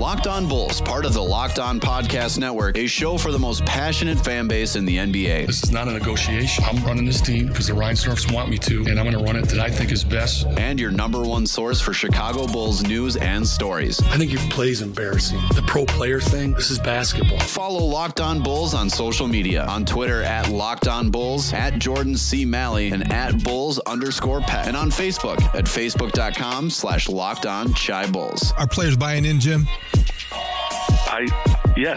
Locked On Bulls, part of the Locked On Podcast Network, a show for the most passionate fan base in the NBA. This is not a negotiation. I'm running this team because the Reinsdorfs want me to, and I'm going to run it that I think is best. And your number one source for Chicago Bulls news and stories. I think your play is embarrassing. The pro player thing, this is basketball. Follow Locked On Bulls on social media. On Twitter at Locked On Bulls, at Jordan C. Malley, and at Bulls_Pet. And on Facebook at Facebook.com/LockedOnChiBulls. Are players buying in, Jim? Yes.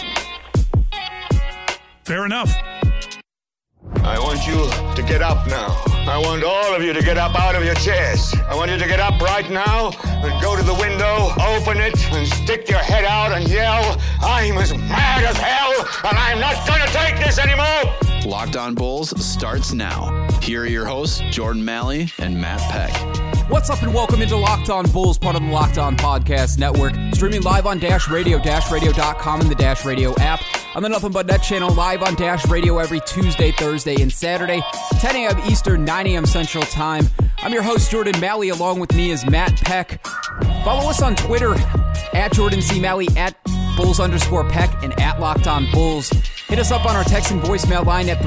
Fair enough. I want you to get up now. I want all of you to get up out of your chairs. I want you to get up right now and go to the window, open it, and stick your head out and yell, I'm as mad as hell, and I'm not going to take this anymore. Locked On Bulls starts now. Here are your hosts, Jordan Malley and Matt Peck. What's up and welcome into Locked On Bulls, part of the Locked On Podcast Network. Streaming live on Dash Radio, DashRadio.com, and the Dash Radio app. On the Nothing But Net channel, live on Dash Radio every Tuesday, Thursday, and Saturday, 10 a.m. Eastern, 9 a.m. Central Time. I'm your host, Jordan Malley. Along with me is Matt Peck. Follow us on Twitter, at Jordan C. Malley, at Bulls_Peck, and at Locked On Bulls. Hit us up on our text and voicemail line at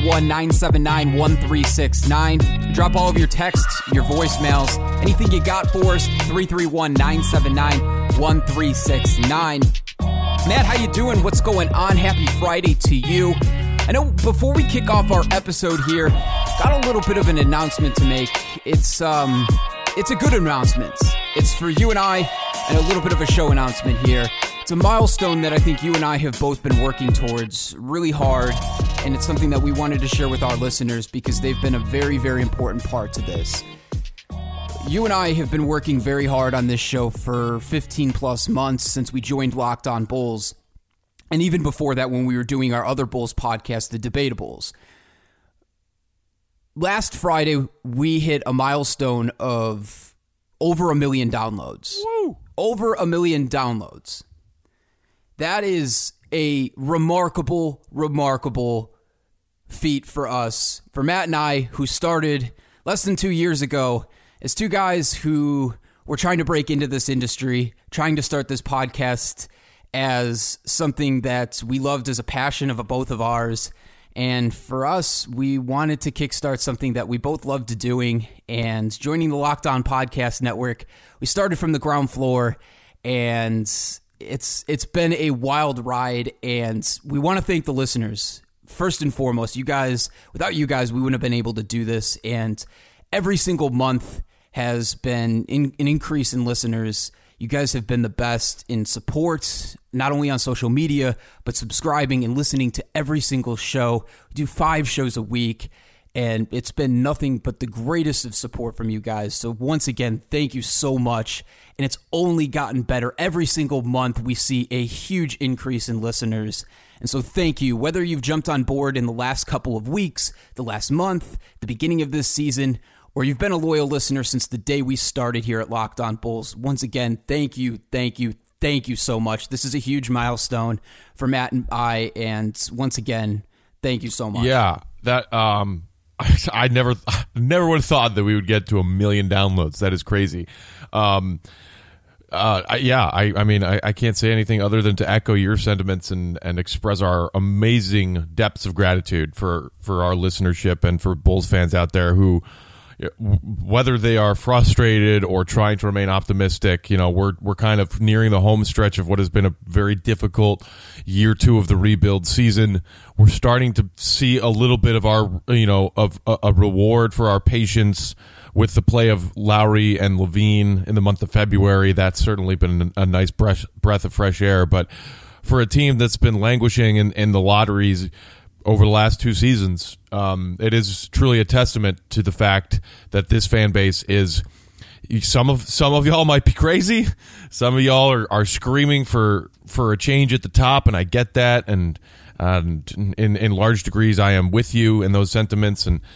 331-979-1369. Drop all of your texts, your voicemails, anything you got for us, 331-979-1369. Matt, how you doing? What's going on? Happy Friday to you. I know before we kick off our episode here, got a little bit of an announcement to make. It's a good announcement. It's for you and I, and a little bit of a show announcement here. It's a milestone that I think you and I have both been working towards really hard, and it's something that we wanted to share with our listeners because they've been a very, very important part to this. You and I have been working very hard on this show for 15 plus months since we joined Locked On Bulls, and even before that when we were doing our other Bulls podcast, The Debatables. Last Friday, we hit a milestone of over 1 million downloads. Woo! Over 1 million downloads. That is a remarkable, remarkable feat for us, for Matt and I, who started less than 2 years ago as two guys who were trying to break into this industry, trying to start this podcast as something that we loved as a passion of both of ours. And for us, we wanted to kickstart something that we both loved doing. And joining the Locked On Podcast Network, we started from the ground floor, and it's been a wild ride. And we want to thank the listeners. First and foremost, you guys, without you guys, we wouldn't have been able to do this. And every single month has been an increase in listeners. You guys have been the best in support, not only on social media, but subscribing and listening to every single show. We do 5 shows a week, and it's been nothing but the greatest of support from you guys. So once again, thank you so much. And it's only gotten better. Every single month, we see a huge increase in listeners. And so thank you. Whether you've jumped on board in the last couple of weeks, the last month, the beginning of this season, or you've been a loyal listener since the day we started here at Locked On Bulls, once again, thank you so much. This is a huge milestone for Matt and I, and once again, thank you so much. Yeah, that I never would have thought that we would get to 1 million downloads. That is crazy. I can't say anything other than to echo your sentiments and express our amazing depths of gratitude for our listenership and for Bulls fans out there who, whether they are frustrated or trying to remain optimistic, we're kind of nearing the home stretch of what has been a very difficult year 2 of the rebuild season. We're starting to see a little bit of our, of a reward for our patience with the play of Lowry and Levine in the month of February. That's certainly been a nice breath of fresh air. But for a team that's been languishing in the lotteries over the last 2 seasons, it is truly a testament to the fact that this fan base is. Some of y'all might be crazy. Some of y'all are screaming for a change at the top, and I get that. And in large degrees, I am with you in those sentiments. And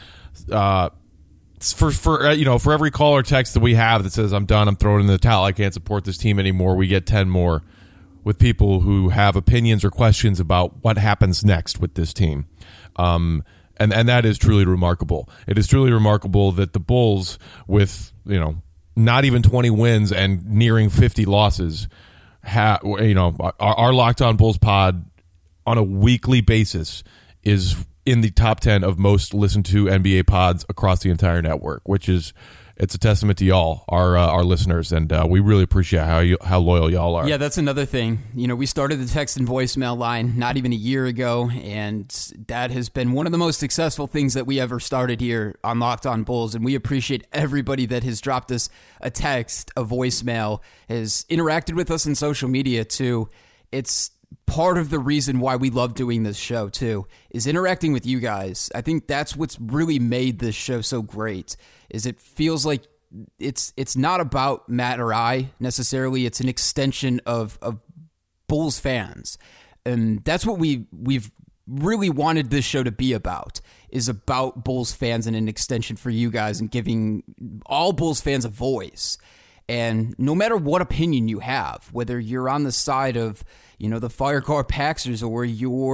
for every call or text that we have that says I'm done, I'm throwing in the towel, I can't support this team anymore, we get 10 more with people who have opinions or questions about what happens next with this team. And that is truly remarkable. It is truly remarkable that the Bulls, with not even 20 wins and nearing 50 losses, our Locked On Bulls pod on a weekly basis is in the top 10 of most listened to NBA pods across the entire network, which is, it's a testament to y'all, our listeners, and we really appreciate how loyal y'all are. Yeah, that's another thing. We started the text and voicemail line not even a year ago, and that has been one of the most successful things that we ever started here on Locked On Bulls, and we appreciate everybody that has dropped us a text, a voicemail, has interacted with us on social media too. It's part of the reason why we love doing this show too, is interacting with you guys. I think that's what's really made this show so great, is it feels like it's not about Matt or I necessarily. It's an extension of Bulls fans. And that's what we've really wanted this show to be about, is about Bulls fans and an extension for you guys and giving all Bulls fans a voice. And no matter what opinion you have, whether you're on the side of, the Firecar Paxers, or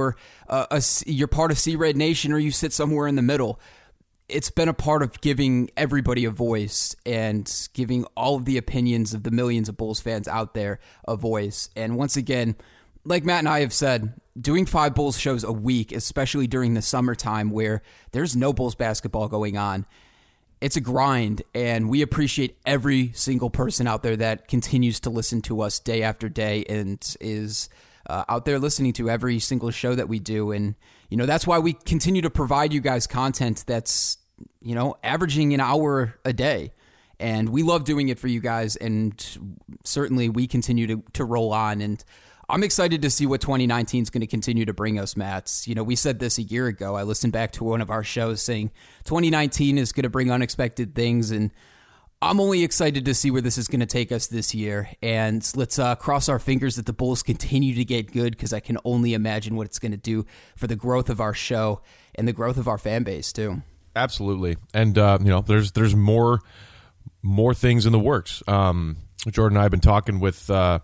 you're part of Sea Red Nation, or you sit somewhere in the middle, it's been a part of giving everybody a voice and giving all of the opinions of the millions of Bulls fans out there a voice. And once again, like Matt and I have said, doing 5 Bulls shows a week, especially during the summertime where there's no Bulls basketball going on, it's a grind, and we appreciate every single person out there that continues to listen to us day after day and is out there listening to every single show that we do. And, that's why we continue to provide you guys content that's, averaging an hour a day. And we love doing it for you guys, and certainly we continue to roll on. And I'm excited to see what 2019 is going to continue to bring us, Matt. We said this a year ago. I listened back to one of our shows saying 2019 is going to bring unexpected things, and I'm only excited to see where this is going to take us this year. And let's cross our fingers that the Bulls continue to get good, because I can only imagine what it's going to do for the growth of our show and the growth of our fan base too. Absolutely. And, there's more things in the works. Jordan and I have been talking with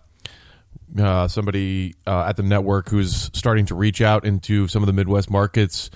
somebody at the network who's starting to reach out into some of the Midwest markets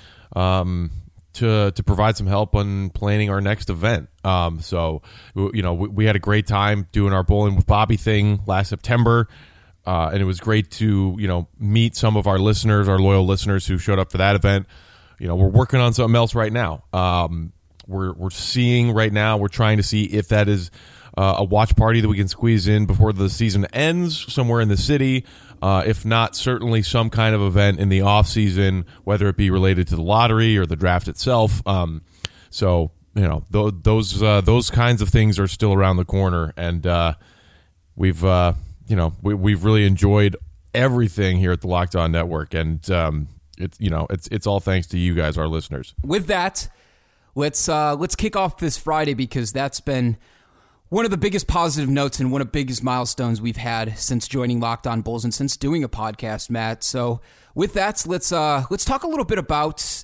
to provide some help on planning our next event. So we had a great time doing our Bowling with Bobby thing last September, and it was great to meet some of our listeners, our loyal listeners who showed up for that event. We're working on something else right now. We're seeing right now. We're trying to see if that is a watch party that we can squeeze in before the season ends somewhere in the city. If not, certainly some kind of event in the off season, whether it be related to the lottery or the draft itself. So those kinds of things are still around the corner, and we've really enjoyed everything here at the Locked On Network, and it's all thanks to you guys, our listeners. With that, let's kick off this Friday, because that's been one of the biggest positive notes and one of the biggest milestones we've had since joining Locked On Bulls and since doing a podcast, Matt. So with that, let's talk a little bit about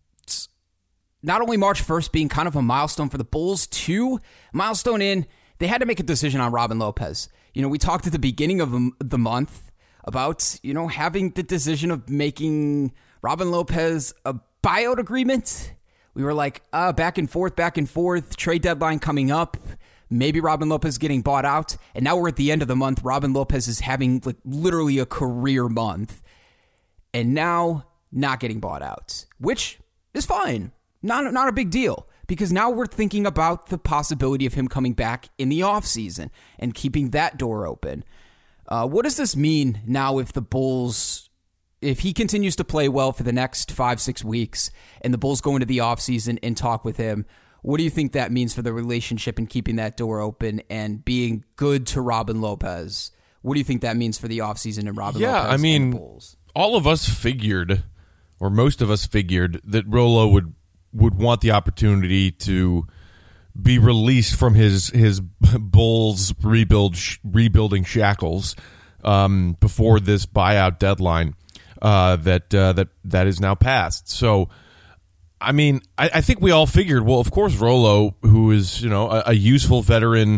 not only March 1st being kind of a milestone for the Bulls, too, milestone in they had to make a decision on Robin Lopez. We talked at the beginning of the month about, having the decision of making Robin Lopez a buyout agreement. We were like, back and forth, trade deadline coming up. Maybe Robin Lopez getting bought out. And now we're at the end of the month. Robin Lopez is having literally a career month. And now not getting bought out, which is fine. Not a big deal, because now we're thinking about the possibility of him coming back in the offseason and keeping that door open. What does this mean now if the Bulls, if he continues to play well for the next 5-6 weeks and the Bulls go into the offseason and talk with him? What do you think that means for the relationship and keeping that door open and being good to Robin Lopez? What do you think that means for the offseason and Robin Lopez and the Bulls? All of us figured, or most of us figured, that Rolo would want the opportunity to be released from his Bulls rebuilding shackles before this buyout deadline that is now passed. So, I think we all figured, well, of course, Rolo, who is, a useful veteran,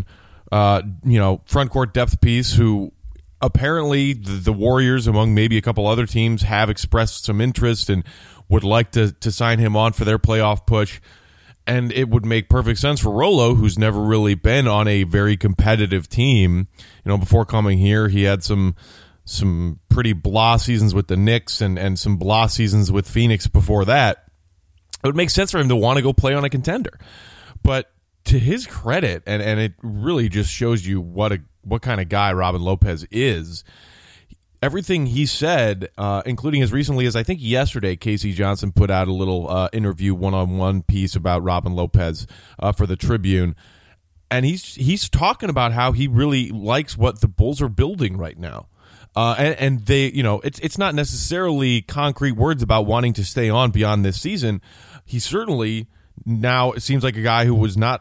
front court depth piece who apparently the Warriors, among maybe a couple other teams, have expressed some interest and would like to sign him on for their playoff push. And it would make perfect sense for Rolo, who's never really been on a very competitive team. Before coming here, he had some pretty blah seasons with the Knicks and some blah seasons with Phoenix before that. It would make sense for him to want to go play on a contender. But to his credit, and it really just shows you what kind of guy Robin Lopez is, everything he said, including as recently as I think yesterday, Casey Johnson put out a little interview one-on-one piece about Robin Lopez for the Tribune, and he's talking about how he really likes what the Bulls are building right now, and they, it's not necessarily concrete words about wanting to stay on beyond this season. He certainly now it seems like a guy who was not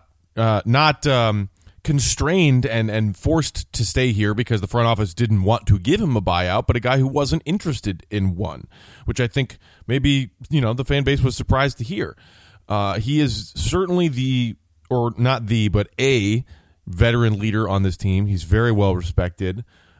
constrained and forced to stay here because the front office didn't want to give him a buyout, but a guy who wasn't interested in one, which I think maybe, the fan base was surprised to hear. He is certainly but a veteran leader on this team. He's very well respected.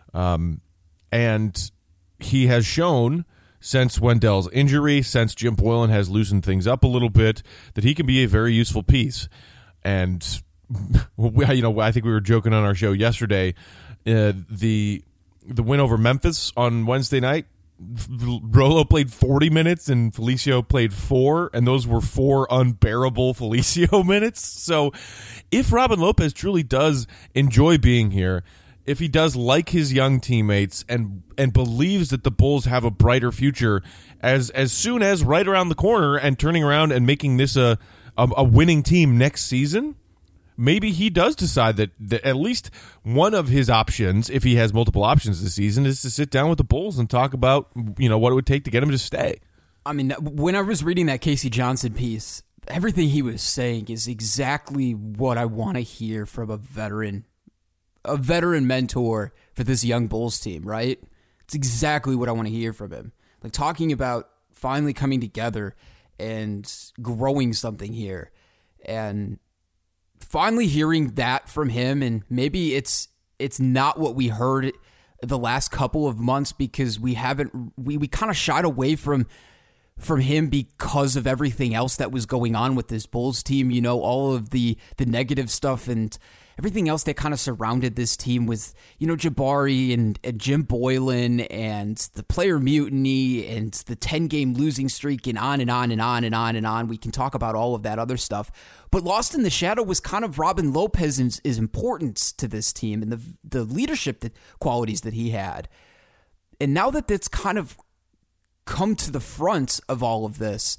And he has shown since Wendell's injury, since Jim Boylen has loosened things up a little bit, that he can be a very useful piece. And I think we were joking on our show yesterday. The win over Memphis on Wednesday night, Rolo played 40 minutes and Felicio played 4, and those were 4 unbearable Felicio minutes. So if Robin Lopez truly does enjoy being here, if he does like his young teammates and believes that the Bulls have a brighter future as soon as right around the corner and turning around and making this a winning team next season, maybe he does decide that at least one of his options, if he has multiple options this season, is to sit down with the Bulls and talk about, what it would take to get him to stay. I mean, when I was reading that Casey Johnson piece, everything he was saying is exactly what I want to hear from a veteran mentor for this young Bulls team, right? It's exactly what I want to hear from him. Like talking about finally coming together and growing something here, and finally hearing that from him. And maybe it's not what we heard the last couple of months because we kind of shied away from him because of everything else that was going on with this Bulls team, all of the negative stuff and everything else that kind of surrounded this team with, Jabari and Jim Boylen and the player mutiny and the 10-game losing streak and on and on and on and on and on. We can talk about all of that other stuff. But lost in the shadow was kind of Robin Lopez's importance to this team and the leadership qualities that he had. And now that that's kind of come to the front of all of this,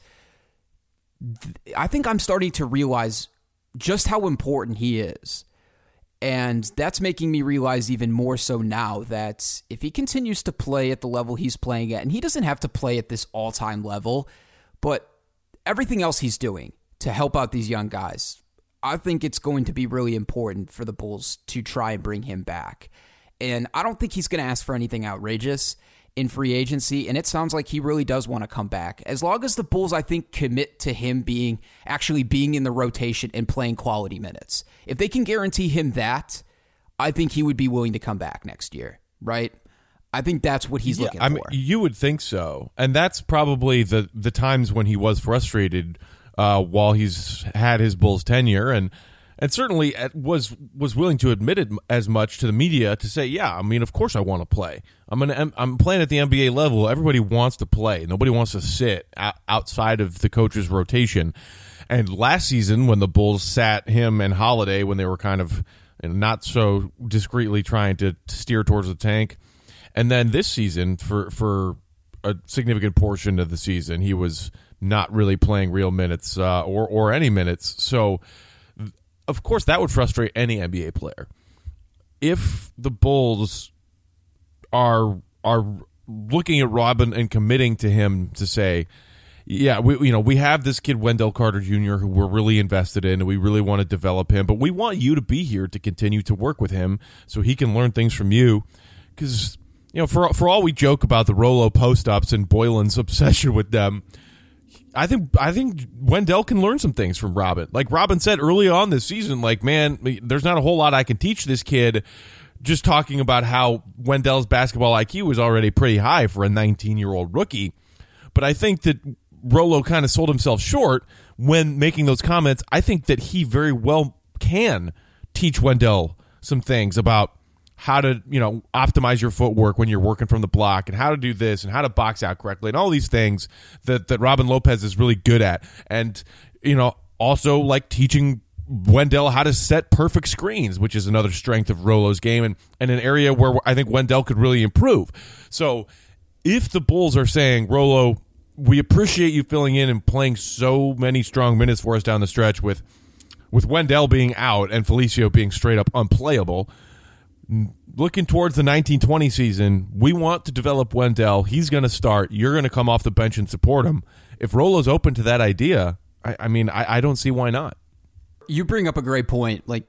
I think I'm starting to realize just how important he is. And that's making me realize even more so now that if he continues to play at the level he's playing at, and he doesn't have to play at this all-time level, but everything else he's doing to help out these young guys, I think it's going to be really important for the Bulls to try and bring him back. And I don't think he's going to ask for anything outrageous in free agency, and it sounds like he really does want to come back. As long as the Bulls, I think, commit to him actually being in the rotation and playing quality minutes. If they can guarantee him that, I think he would be willing to come back next year, right? I think that's what he's looking for. You would think so. And that's probably the times when he was frustrated while he's had his Bulls tenure, and certainly was willing to admit it as much to the media to say, yeah, I mean, of course I want to play. I'm playing at the NBA level. Everybody wants to play. Nobody wants to sit outside of the coach's rotation. And last season, when the Bulls sat him and Holiday when they were kind of not so discreetly trying to steer towards the tank, and then this season, for a significant portion of the season, he was not really playing real minutes or any minutes. So, of course, that would frustrate any NBA player. If the Bulls are looking at Robin and committing to him to say, yeah, we have this kid Wendell Carter Jr. who we're really invested in, and we really want to develop him, but we want you to be here to continue to work with him so he can learn things from you. Because for all we joke about the Rolo post-ups and Boylen's obsession with them, I think Wendell can learn some things from Robin. Like Robin said early on this season, like, man, there's not a whole lot I can teach this kid, just talking about how Wendell's basketball IQ was already pretty high for a 19-year-old rookie. But I think that Rolo kind of sold himself short when making those comments, I think that he very well can teach Wendell some things about how to, optimize your footwork when you're working from the block, and how to do this, and how to box out correctly, and all these things that Robin Lopez is really good at. And, also like teaching Wendell how to set perfect screens, which is another strength of Rollo's game, and an area where I think Wendell could really improve. So if the Bulls are saying, Rollo, we appreciate you filling in and playing so many strong minutes for us down the stretch with Wendell being out and Felicio being straight up unplayable, looking towards the 1920 season, we want to develop Wendell. He's going to start. You're going to come off the bench and support him. If Rollo's open to that idea, I don't see why not. You bring up a great point. Like,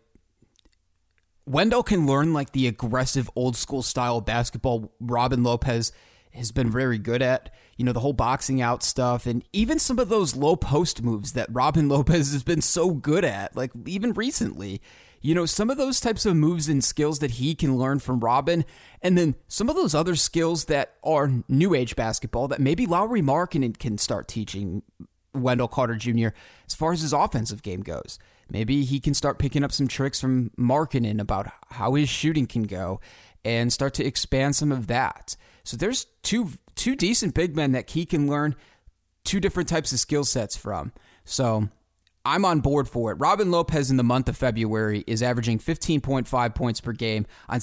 Wendell can learn like the aggressive old school style of basketball Robin Lopez has been very good at. The whole boxing out stuff, and even some of those low post moves that Robin Lopez has been so good at, like even recently. Some of those types of moves and skills that he can learn from Robin, and then some of those other skills that are new age basketball that maybe Lauri Markkanen can start teaching Wendell Carter Jr. as far as his offensive game goes. Maybe he can start picking up some tricks from Markkanen about how his shooting can go and start to expand some of that. So there's two decent big men that he can learn two different types of skill sets from. So I'm on board for it. Robin Lopez in the month of February is averaging 15.5 points per game on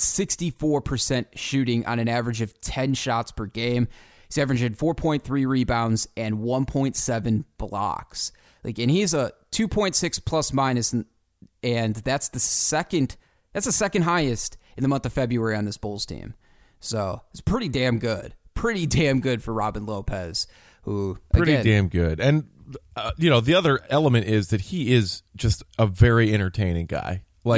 64% shooting on an average of 10 shots per game. He's averaging 4.3 rebounds and 1.7 blocks. And he's a 2.6 plus minus, and that's the second highest in the month of February on this Bulls team. So it's pretty damn good. Pretty damn good for Robin Lopez, who damn good. And the other element is that he is just a very entertaining guy.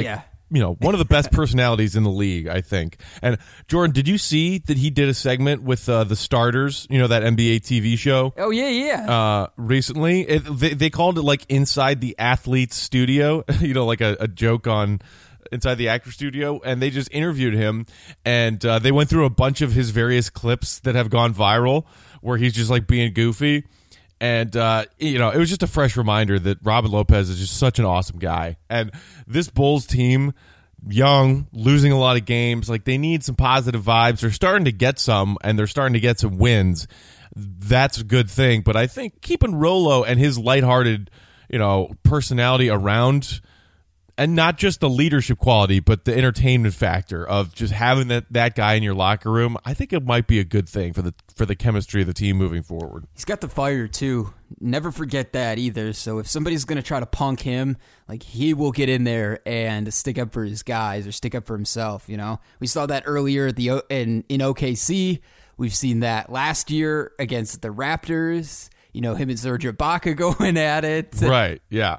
One of the best personalities in the league, I think. And Jordan, did you see that he did a segment with the Starters, that NBA TV show? Oh, yeah. Recently. They called it like Inside the Athlete's Studio, like a joke on Inside the Actor Studio. And they just interviewed him, and they went through a bunch of his various clips that have gone viral where he's just like being goofy. And, it was just a fresh reminder that Robin Lopez is just such an awesome guy. And this Bulls team, young, losing a lot of games, they need some positive vibes. They're starting to get some, and they're starting to get some wins. That's a good thing. But I think keeping Rollo and his lighthearted, personality around, and not just the leadership quality, but the entertainment factor of just having that guy in your locker room, I think it might be a good thing for the chemistry of the team moving forward. He's got the fire too. Never forget that either. So if somebody's going to try to punk him, he will get in there and stick up for his guys or stick up for himself. We saw that earlier in OKC. We've seen that last year against the Raptors. Him and Serge Ibaka going at it. Right. Yeah.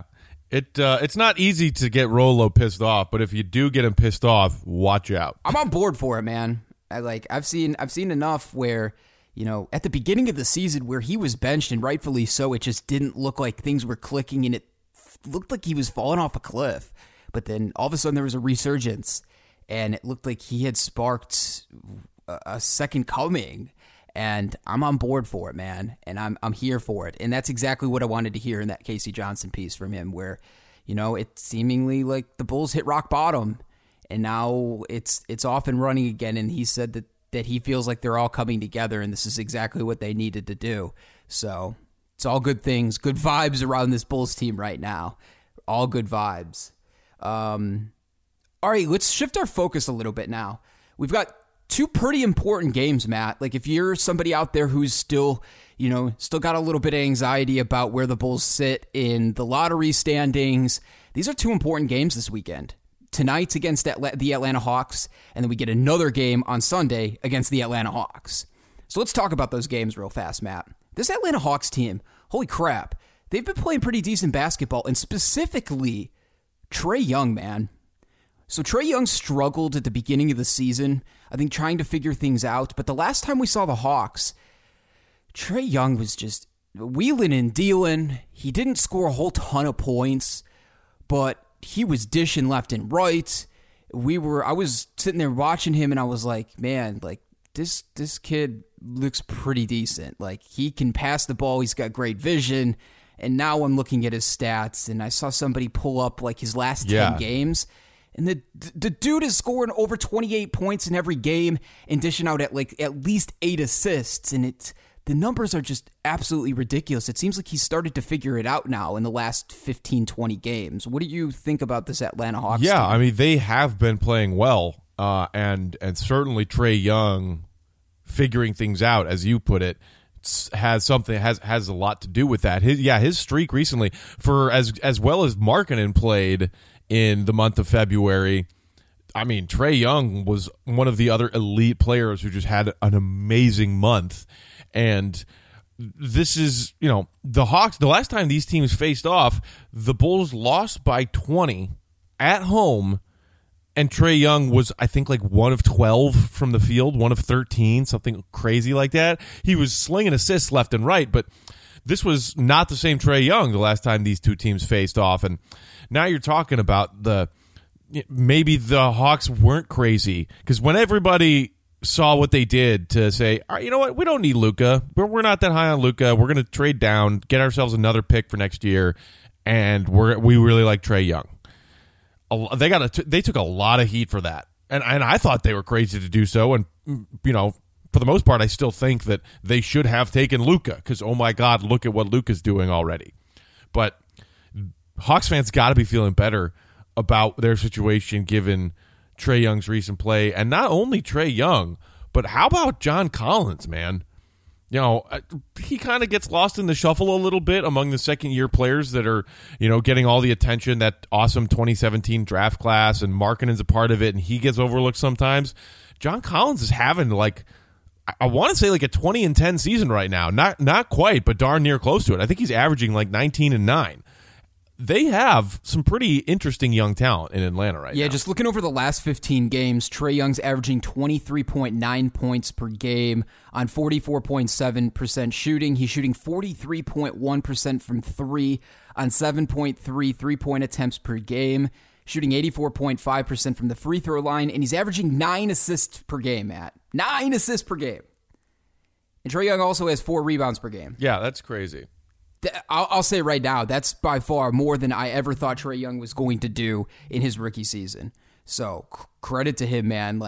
It's not easy to get Rollo pissed off, but if you do get him pissed off, watch out. I'm on board for it, man. I've seen enough where, at the beginning of the season where he was benched, and rightfully so, it just didn't look like things were clicking, and it looked like he was falling off a cliff. But then all of a sudden there was a resurgence, and it looked like he had sparked a second coming. And I'm on board for it, man, and I'm here for it. And that's exactly what I wanted to hear in that Casey Johnson piece from him, where, it's seemingly like the Bulls hit rock bottom, and now it's off and running again. And he said that he feels like they're all coming together, and this is exactly what they needed to do. So it's all good things, good vibes around this Bulls team right now. All good vibes. All right, let's shift our focus a little bit now. We've got two pretty important games, Matt. If you're somebody out there who's still got a little bit of anxiety about where the Bulls sit in the lottery standings, these are two important games this weekend. Tonight's against the Atlanta Hawks, and then we get another game on Sunday against the Atlanta Hawks. So let's talk about those games real fast, Matt. This Atlanta Hawks team, holy crap, they've been playing pretty decent basketball, and specifically Trae Young, man. So Trae Young struggled at the beginning of the season, I think, trying to figure things out. But the last time we saw the Hawks, Trae Young was just wheeling and dealing. He didn't score a whole ton of points, but he was dishing left and right. I was sitting there watching him, and I was like, man, this kid looks pretty decent. He can pass the ball. He's got great vision. And now I'm looking at his stats, and I saw somebody pull up like his last 10 games. And the dude is scoring over 28 points in every game and dishing out at least 8 assists. And the numbers are just absolutely ridiculous. It seems like he's started to figure it out now in the last 15, 20 games. What do you think about this Atlanta Hawks team? I mean, they have been playing well, and certainly Trae Young figuring things out, as you put it, has a lot to do with that. His streak recently, for as well as Markkanen played in the month of February, I mean, Trae Young was one of the other elite players who just had an amazing month. And this is, the Hawks, the last time these teams faced off, the Bulls lost by 20 at home, and Trae Young was, I think, like 1 of 12 from the field, 1 of 13, something crazy like that. He was slinging assists left and right, but this was not the same Trae Young the last time these two teams faced off. And now you're talking about maybe the Hawks weren't crazy, because when everybody saw what they did to say, all right, you know what, we don't need Luka. We're not that high on Luka. We're going to trade down, get ourselves another pick for next year, and we really like Trae Young. They took a lot of heat for that, and I thought they were crazy to do so. And for the most part, I still think that they should have taken Luka, because oh my God, look at what Luka's doing already. But Hawks fans got to be feeling better about their situation given Trae Young's recent play, and not only Trae Young, but how about John Collins, man? He kind of gets lost in the shuffle a little bit among the second-year players that are, getting all the attention, that awesome 2017 draft class, and Markkanen's a part of it, and he gets overlooked sometimes. John Collins is having, I want to say a 20-10 season right now. Not quite, but darn near close to it. I think he's averaging 19-9. They have some pretty interesting young talent in Atlanta right now. Yeah, just looking over the last 15 games, Trae Young's averaging 23.9 points per game on 44.7% shooting. He's shooting 43.1% from 3 on 7.3 three-point attempts per game, shooting 84.5% from the free throw line, and he's averaging 9 assists per game, Matt. 9 assists per game. And Trae Young also has 4 rebounds per game. Yeah, that's crazy. I'll say right now, that's by far more than I ever thought Trae Young was going to do in his rookie season. So credit to him, man.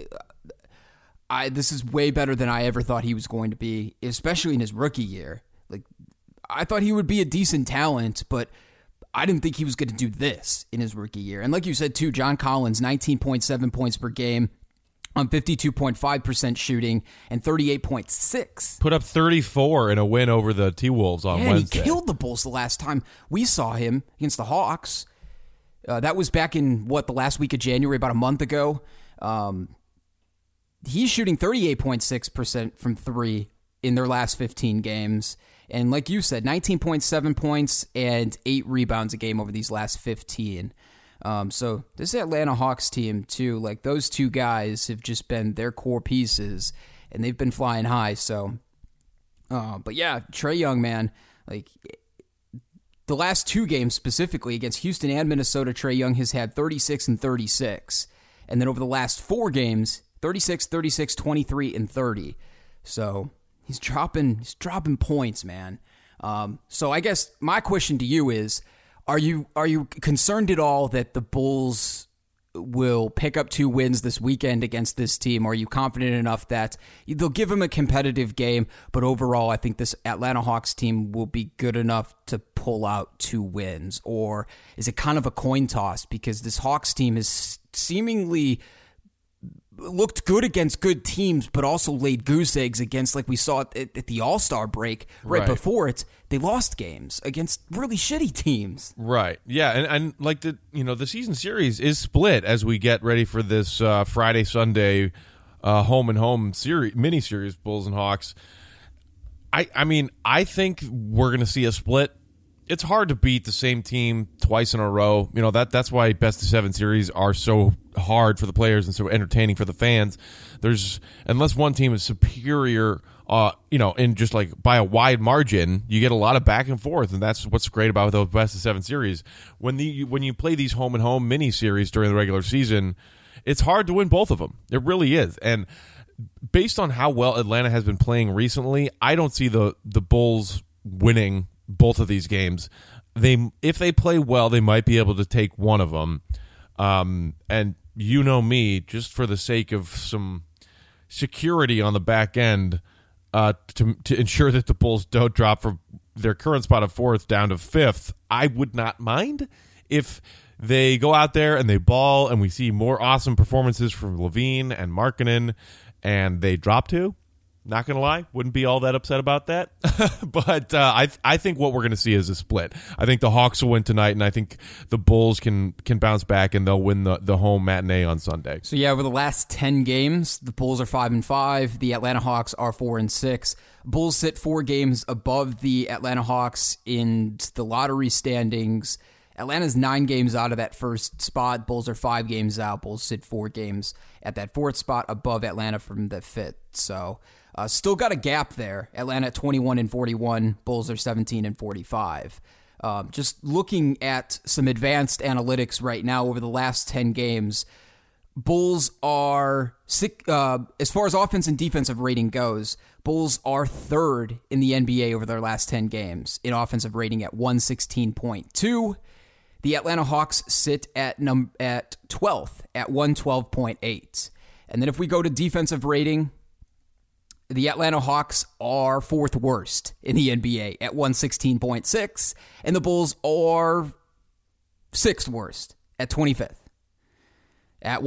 This is way better than I ever thought he was going to be, especially in his rookie year. I thought he would be a decent talent, but I didn't think he was going to do this in his rookie year. And like you said, too, John Collins, 19.7 points per game on 52.5% shooting and 38.6. Put up 34 in a win over the T-Wolves on Wednesday. He killed the Bulls the last time we saw him against the Hawks. That was back in, the last week of January, about a month ago. He's shooting 38.6% from 3 in their last 15 games. And like you said, 19.7 points and 8 rebounds a game over these last 15. So this Atlanta Hawks team, too, those two guys have just been their core pieces, and they've been flying high. So, but yeah, Trae Young, man, the last 2 games specifically against Houston and Minnesota, Trae Young has had 36 and 36. And then over the last 4 games, 36, 36, 23, and 30. So he's dropping points, man. So I guess my question to you is, Are you concerned at all that the Bulls will pick up 2 wins this weekend against this team? Are you confident enough that they'll give them a competitive game, but overall I think this Atlanta Hawks team will be good enough to pull out 2 wins? Or is it kind of a coin toss because this Hawks team has seemingly looked good against good teams, but also laid goose eggs against, like we saw at the All-Star break right before it. They lost games against really shitty teams. Right. Yeah, and the season series is split as we get ready for this Friday Sunday home and home series mini series Bulls and Hawks. I think we're going to see a split. It's hard to beat the same team twice in a row. That's why best of 7 series are so hard for the players and so entertaining for the fans. Unless one team is superior, in just by a wide margin, you get a lot of back and forth, and that's what's great about those best of 7 series. When you play these home and home mini series during the regular season, it's hard to win both of them. It really is. And based on how well Atlanta has been playing recently, I don't see the Bulls winning both of these games. If they play well, they might be able to take one of them. And you know me, just for the sake of some security on the back end, to ensure that the Bulls don't drop from their current spot of 4th down to 5th, I would not mind if they go out there and they ball and we see more awesome performances from Levine and Markkanen and they drop 2. Not going to lie, wouldn't be all that upset about that. But I think what we're going to see is a split. I think the Hawks will win tonight, and I think the Bulls can bounce back, and they'll win the home matinee on Sunday. So, yeah, over the last 10 games, the Bulls are 5-5. The Atlanta Hawks are 4-6. Bulls sit 4 games above the Atlanta Hawks in the lottery standings. Atlanta's 9 games out of that first spot. Bulls are 5 games out. Bulls sit 4 games at that 4th spot above Atlanta from the 5th. So, still got a gap there. Atlanta at 21-41. Bulls are 17-45. Just looking at some advanced analytics right now over the last 10 games, Bulls are, as far as offense and defensive rating goes, Bulls are 3rd in the NBA over their last 10 games in offensive rating at 116.2. The Atlanta Hawks sit at 12th at 112.8. And then if we go to defensive rating, the Atlanta Hawks are 4th worst in the NBA at 116.6, and the Bulls are 6th worst at 25th at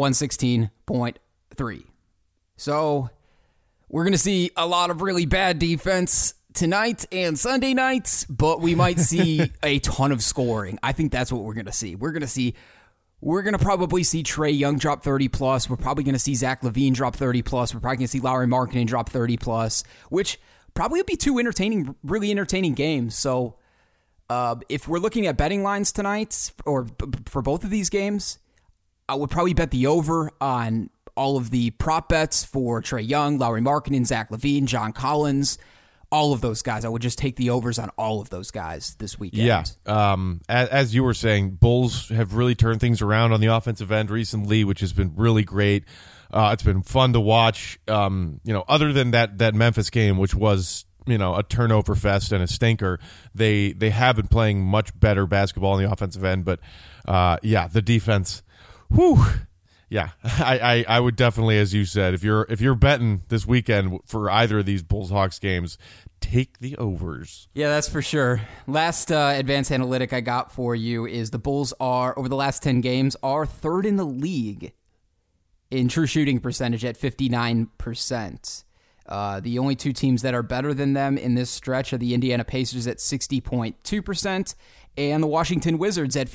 116.3. So we're going to see a lot of really bad defense tonight and Sunday nights, but we might see a ton of scoring. I think that's what we're going to see. We're going to probably see Trae Young drop 30+. We're probably going to see Zach LaVine drop 30+. We're probably going to see Lauri Markkanen drop 30+, which probably will be 2 really entertaining games. So if we're looking at betting lines tonight, or for both of these games, I would probably bet the over on all of the prop bets for Trae Young, Lauri Markkanen, Zach LaVine, John Collins, all of those guys. I would just take the overs on all of those guys this weekend. Yeah. As you were saying, Bulls have really turned things around on the offensive end recently, which has been really great. It's been fun to watch. Other than that Memphis game, which was, a turnover fest and a stinker, they have been playing much better basketball on the offensive end. But the defense, whew. Yeah, I would definitely, as you said, if you're betting this weekend for either of these Bulls-Hawks games, take the overs. Yeah, that's for sure. Last advanced analytic I got for you is the Bulls are, over the last 10 games, are 3rd in the league in true shooting percentage at 59%. The only 2 teams that are better than them in this stretch are the Indiana Pacers at 60.2%, and the Washington Wizards at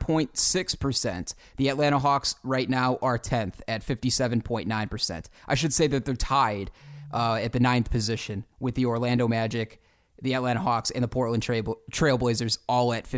59.6%. The Atlanta Hawks right now are 10th at 57.9%. I should say that they're tied at the 9th position with the Orlando Magic, the Atlanta Hawks, and the Portland Trailblazers all at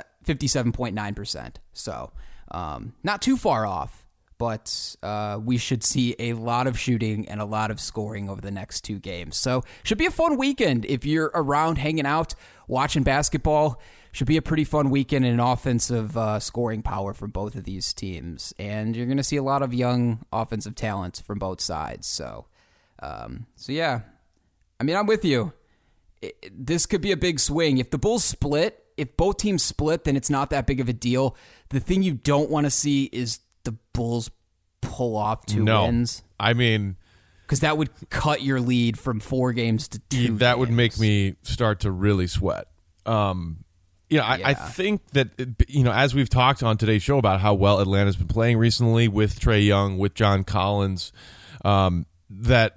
57.9%. So not too far off, but we should see a lot of shooting and a lot of scoring over the next 2 games. So should be a fun weekend if you're around hanging out, watching basketball. Should be a pretty fun weekend and an offensive scoring power from both of these teams. And you're going to see a lot of young offensive talent from both sides. So yeah. I mean, I'm with you. This could be a big swing. If the Bulls split, if both teams split, then it's not that big of a deal. The thing you don't want to see is the Bulls pull off 2 wins. I mean, because that would cut your lead from 4 games to 2 That games. would make me start to really sweat. I think that, as we've talked on today's show about how well Atlanta's been playing recently with Trae Young, with John Collins, that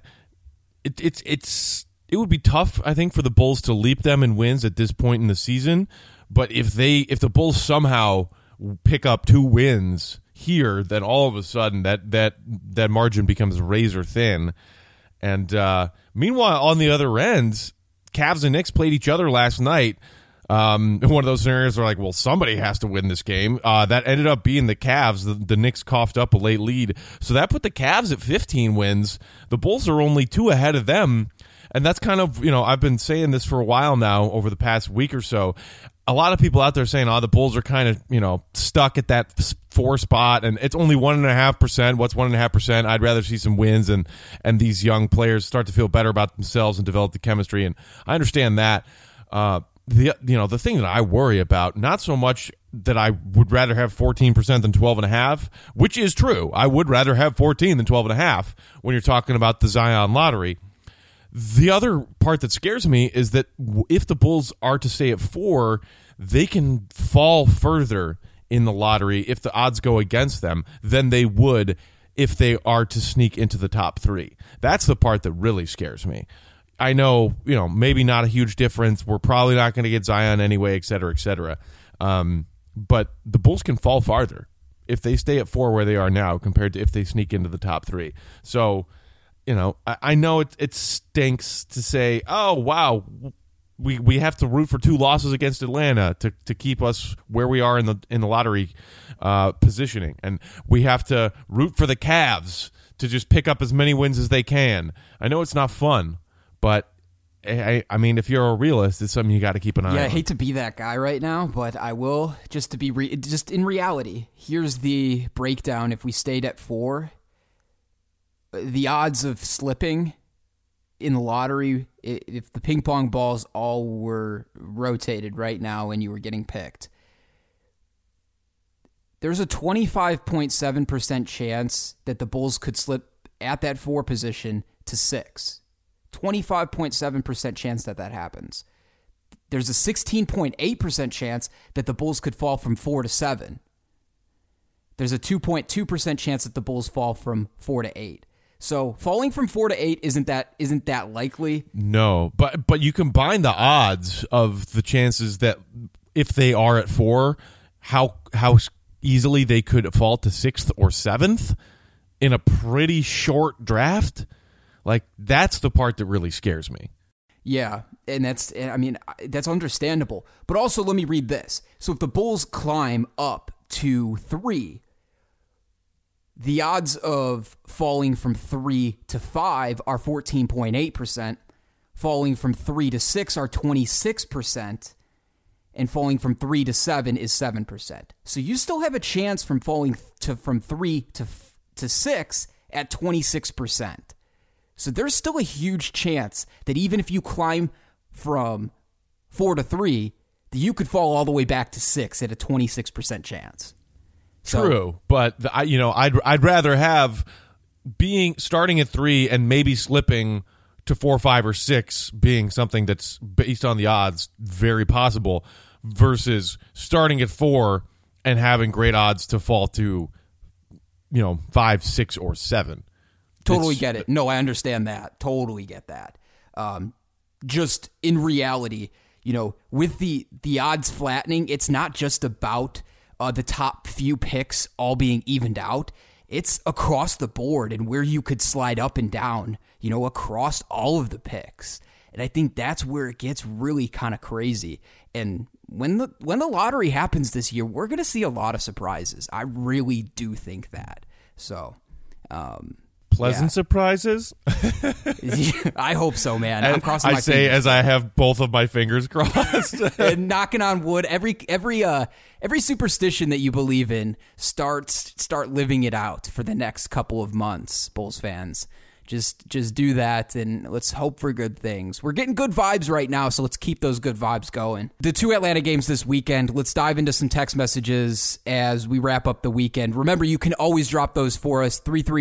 it would be tough, I think, for the Bulls to leap them in wins at this point in the season. But if the Bulls somehow pick up 2 wins here, then all of a sudden that margin becomes razor thin. And meanwhile, on the other end, Cavs and Knicks played each other last night. One of those scenarios where, like, well, somebody has to win this game. That ended up being the Cavs. The Knicks coughed up a late lead. So that put the Cavs at 15 wins. The Bulls are only 2 ahead of them. And that's kind of, I've been saying this for a while now over the past week or so. A lot of people out there saying, the Bulls are kind of, stuck at that 4 spot, and it's only 1.5%. What's 1.5%? I'd rather see some wins and these young players start to feel better about themselves and develop the chemistry. And I understand that. the thing that I worry about, not so much that I would rather have 14% than 12.5, which is true. I would rather have 14 than 12.5 when you're talking about the Zion lottery. The other part that scares me is that if the Bulls are to stay at 4, they can fall further in the lottery if the odds go against them than they would if they are to sneak into the top 3. That's the part that really scares me. I know, maybe not a huge difference. We're probably not going to get Zion anyway, et cetera, et cetera. But the Bulls can fall farther if they stay at 4 where they are now compared to if they sneak into the top 3. So, I know it stinks to say, oh, wow, we have to root for 2 losses against Atlanta to keep us where we are in the lottery positioning, and we have to root for the Cavs to just pick up as many wins as they can. I know it's not fun, but I mean, if you're a realist, it's something you got to keep an eye on. Yeah, I hate to be that guy right now, but I will just to be just in reality. Here's the breakdown: if we stayed at 4, the odds of slipping in the lottery, if the ping pong balls all were rotated right now and you were getting picked, there's a 25.7% chance that the Bulls could slip at that 4 position to 6. 25.7% chance that happens. There's a 16.8% chance that the Bulls could fall from 4 to 7. There's a 2.2% chance that the Bulls fall from 4 to 8. So falling from 4 to 8 isn't that likely? No, but you combine the odds of the chances that if they are at 4, how easily they could fall to 6th or 7th in a pretty short draft. Like, that's the part that really scares me. Yeah, and that's understandable. But also, let me read this. So if the Bulls climb up to 3, the odds of falling from 3 to 5 are 14.8%, falling from 3 to 6 are 26%, and falling from 3 to 7 is 7%. So you still have a chance from falling from 3 to 6 at 26%. So there's still a huge chance that even if you climb from 4 to 3, that you could fall all the way back to 6 at a 26% chance. True, but I'd rather have starting at 3 and maybe slipping to 4, 5, or 6 being something that's based on the odds very possible versus starting at 4 and having great odds to fall to 5, 6, or 7. Totally get it. No, I understand that. Totally get that. Just in reality, with the odds flattening, it's not just about the top few picks all being evened out. It's across the board and where you could slide up and down, across all of the picks. And I think that's where it gets really kind of crazy. And when the lottery happens this year, we're going to see a lot of surprises. I really do think that. So, pleasant surprises? I hope so, man. I'm crossing my fingers. I say as I have both of my fingers crossed. And knocking on wood. Every superstition that you believe in, start living it out for the next couple of months, Bulls fans. Just do that, and let's hope for good things. We're getting good vibes right now, so let's keep those good vibes going. The 2 Atlanta games this weekend. Let's dive into some text messages as we wrap up the weekend. Remember, you can always drop those for us,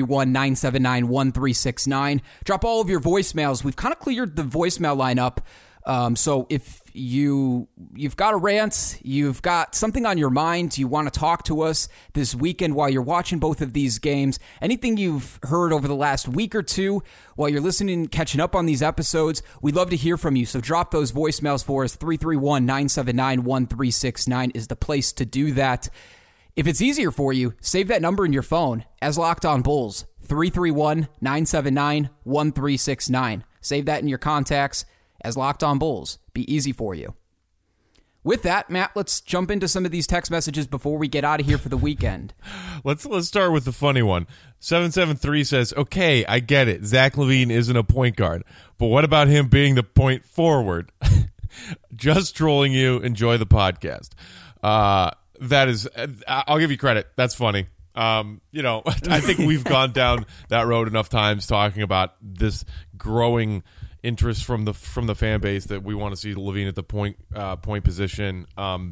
331-979-1369. Drop all of your voicemails. We've kind of cleared the voicemail lineup. So if you've got a rant, you've got something on your mind, you want to talk to us this weekend while you're watching both of these games, anything you've heard over the last week or two while you're listening, catching up on these episodes, we'd love to hear from you. So drop those voicemails for us. 331-979-1369 is the place to do that. If it's easier for you, save that number in your phone as Locked On Bulls, 331-979-1369. Save that in your contacts as Locked On Bulls. Be easy for you. With that, Matt, let's jump into some of these text messages before we get out of here for the weekend. Let's start with the funny one. 773 says, okay, I get it. Zach LaVine isn't a point guard, but what about him being the point forward? Just trolling you. Enjoy the podcast. That is, I'll give you credit. That's funny. I think we've gone down that road enough times talking about this growing interest from the fan base that we want to see LaVine at the point position.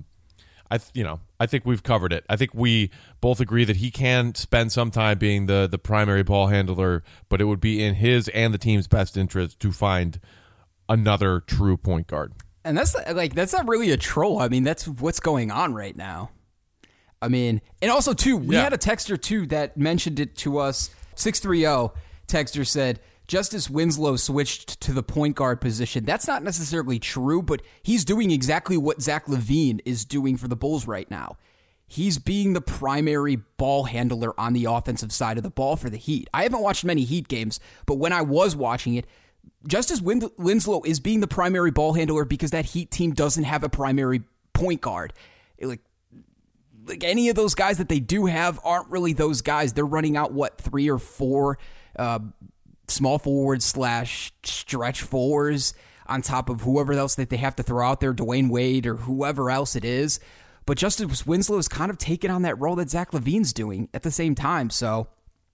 I think we've covered it. I think we both agree that he can spend some time being the primary ball handler, but it would be in his and the team's best interest to find another true point guard. And that's not really a troll. I mean, that's what's going on right now. I mean, and also too, we had a texter too that mentioned it to us. 630 texter said Justice Winslow switched to the point guard position. That's not necessarily true, but he's doing exactly what Zach LaVine is doing for the Bulls right now. He's being the primary ball handler on the offensive side of the ball for the Heat. I haven't watched many Heat games, but when I was watching it, Justice Winslow is being the primary ball handler because that Heat team doesn't have a primary point guard. Like any of those guys that they do have aren't really those guys. They're running out, 3 or 4 small forwards / stretch fours on top of whoever else that they have to throw out there, Dwayne Wade or whoever else it is. But Justice Winslow is kind of taking on that role that Zach LaVine's doing at the same time. So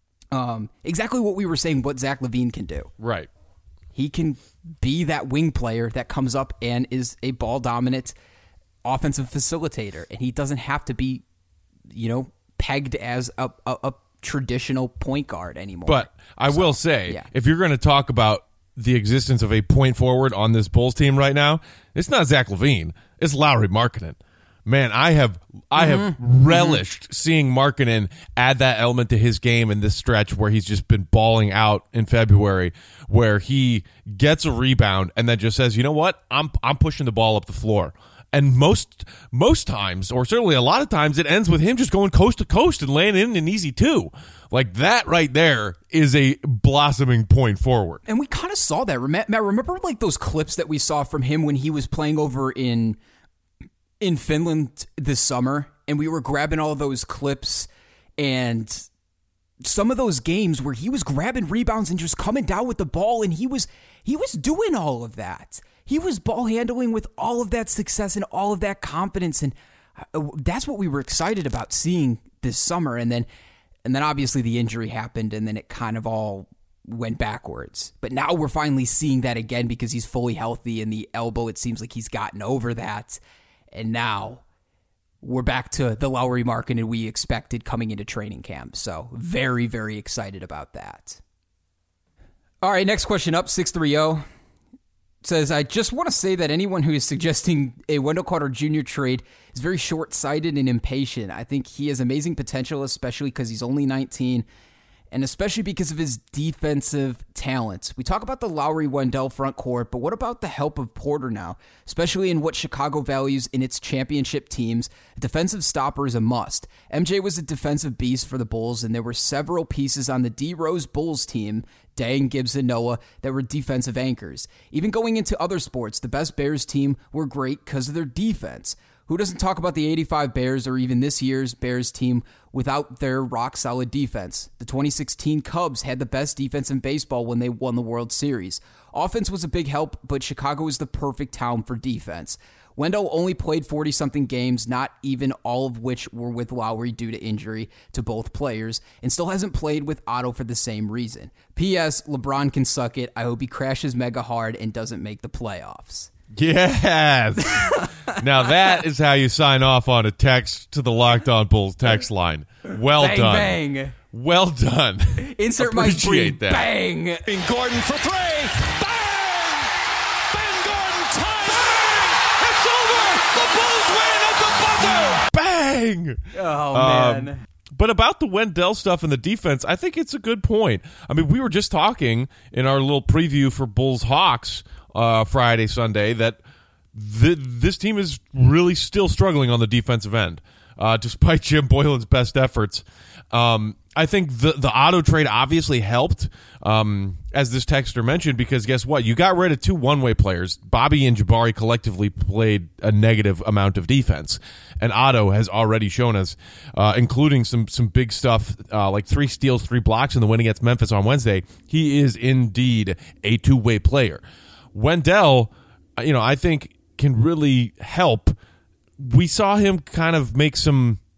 exactly what we were saying, what Zach LaVine can do. Right. He can be that wing player that comes up and is a ball-dominant offensive facilitator, and he doesn't have to be, pegged as a traditional point guard anymore. But I will say, if you're going to talk about the existence of a point forward on this Bulls team right now, it's not Zach LaVine, it's Lauri Markkanen. Man, I have relished seeing Markkanen add that element to his game in this stretch where he's just been balling out in February, where he gets a rebound and then just says, "You know what? I'm pushing the ball up the floor." And most times, or certainly a lot of times, it ends with him just going coast to coast and laying in an easy 2. Like that right there is a blossoming point forward. And we kind of saw that. Matt, remember like those clips that we saw from him when he was playing over in Finland this summer, and we were grabbing all those clips and some of those games where he was grabbing rebounds and just coming down with the ball, and he was doing all of that. He was ball handling with all of that success and all of that confidence, and that's what we were excited about seeing this summer. And then obviously the injury happened, and then it kind of all went backwards. But now we're finally seeing that again because he's fully healthy, and the elbow, it seems like he's gotten over that. And now we're back to the Lauri Markkanen we expected coming into training camp. So very, very excited about that. All right, next question up, 630 says, I just want to say that anyone who is suggesting a Wendell Carter Jr. trade is very short-sighted and impatient. I think he has amazing potential, especially because he's only 19, and especially because of his defensive talents. We talk about the Lowry-Wendell front court, but what about the help of Porter now? Especially in what Chicago values in its championship teams, a defensive stopper is a must. MJ was a defensive beast for the Bulls, and there were several pieces on the D-Rose Bulls team, Dang, Gibson, Noah, that were defensive anchors. Even going into other sports, the best Bears team were great because of their defense. Who doesn't talk about the 85 Bears or even this year's Bears team without their rock-solid defense? The 2016 Cubs had the best defense in baseball when they won the World Series. Offense was a big help, but Chicago is the perfect town for defense. Wendell only played 40-something games, not even all of which were with Lowry due to injury to both players, and still hasn't played with Otto for the same reason. P.S. LeBron can suck it. I hope he crashes mega hard and doesn't make the playoffs. Yes. Now that is how you sign off on a text to the Locked On Bulls text line. Well bang, done. Bang. Well done. Insert my Appreciate that. Bang. Gordon for 3. Bang! Ben Gordon ties. Bang! It's over. The Bulls win at the buzzer. Bang! Oh, man. But about the Wendell stuff and the defense, I think it's a good point. I mean, we were just talking in our little preview for Bulls Hawks Friday, Sunday, that this team is really still struggling on the defensive end, despite Jim Boylan's best efforts. I think the Otto trade obviously helped, as this texter mentioned, because guess what? You got rid of 2 one-way players. Bobby and Jabari collectively played a negative amount of defense, and Otto has already shown us, including some big stuff, like 3 steals, 3 blocks in the win against Memphis on Wednesday. He is indeed a 2-way player. Wendell, I think can really help. We saw him kind of make some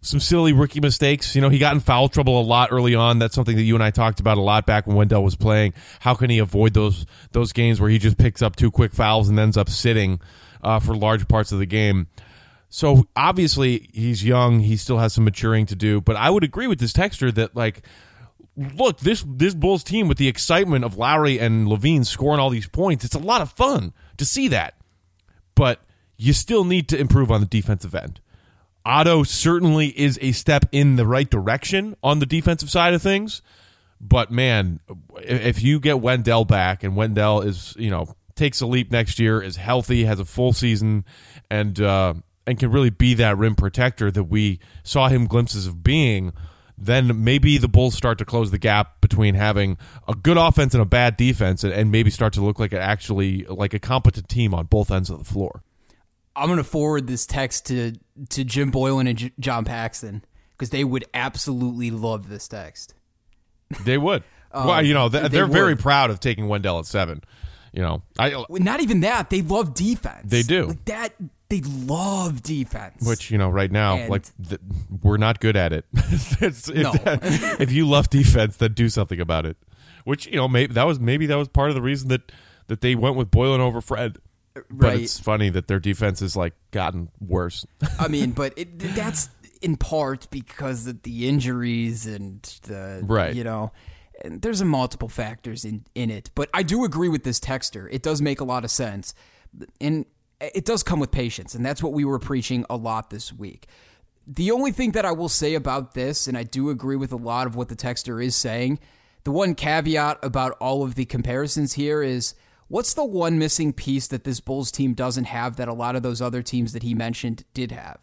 some silly rookie mistakes. He got in foul trouble a lot early on. That's something that you and I talked about a lot back when Wendell was playing. How can he avoid those games where he just picks up 2 quick fouls and ends up sitting for large parts of the game? So obviously he's young. He still has some maturing to do. But I would agree with this texter that, like, look, this Bulls team with the excitement of Lowry and LaVine scoring all these points, it's a lot of fun to see that. But you still need to improve on the defensive end. Otto certainly is a step in the right direction on the defensive side of things. But, man, if you get Wendell back, and Wendell is, takes a leap next year, is healthy, has a full season, and can really be that rim protector that we saw him glimpses of being, then maybe the Bulls start to close the gap between having a good offense and a bad defense, and maybe start to look like a competent team on both ends of the floor. I'm going to forward this text to Jim Boylan and John Paxson, because they would absolutely love this text. They would. Well, they're very proud of taking Wendell at 7. Not even that. They love defense. They do. Like that. They love defense. Which, right now, we're not good at it. No. If you love defense, then do something about it. Which, maybe that was part of the reason that they went with Boylan over Fred. But right. It's funny that their defense has gotten worse. I mean, but that's in part because of the injuries and the right. And there's multiple factors in it. But I do agree with this texter. It does make a lot of sense. And it does come with patience, and that's what we were preaching a lot this week. The only thing that I will say about this, and I do agree with a lot of what the texter is saying, the one caveat about all of the comparisons here is, what's the one missing piece that this Bulls team doesn't have that a lot of those other teams that he mentioned did have?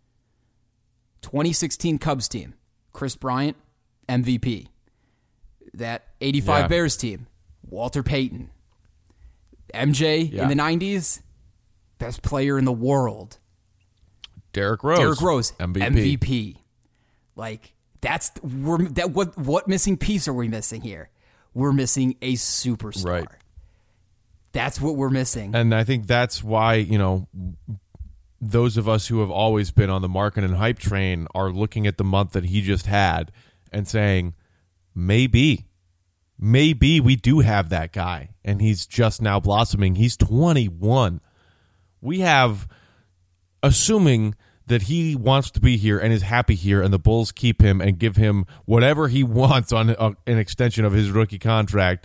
2016 Cubs team, Chris Bryant, MVP. That 85 Bears team, Walter Payton. MJ in the 90s, best player in the world. Derrick Rose, MVP. Like, what missing piece are we missing here? We're missing a superstar. Right. That's what we're missing. And I think that's why, those of us who have always been on the market and hype train are looking at the month that he just had and saying, maybe we do have that guy, and he's just now blossoming. He's 21. We have, assuming that he wants to be here and is happy here, and the Bulls keep him and give him whatever he wants on an extension of his rookie contract,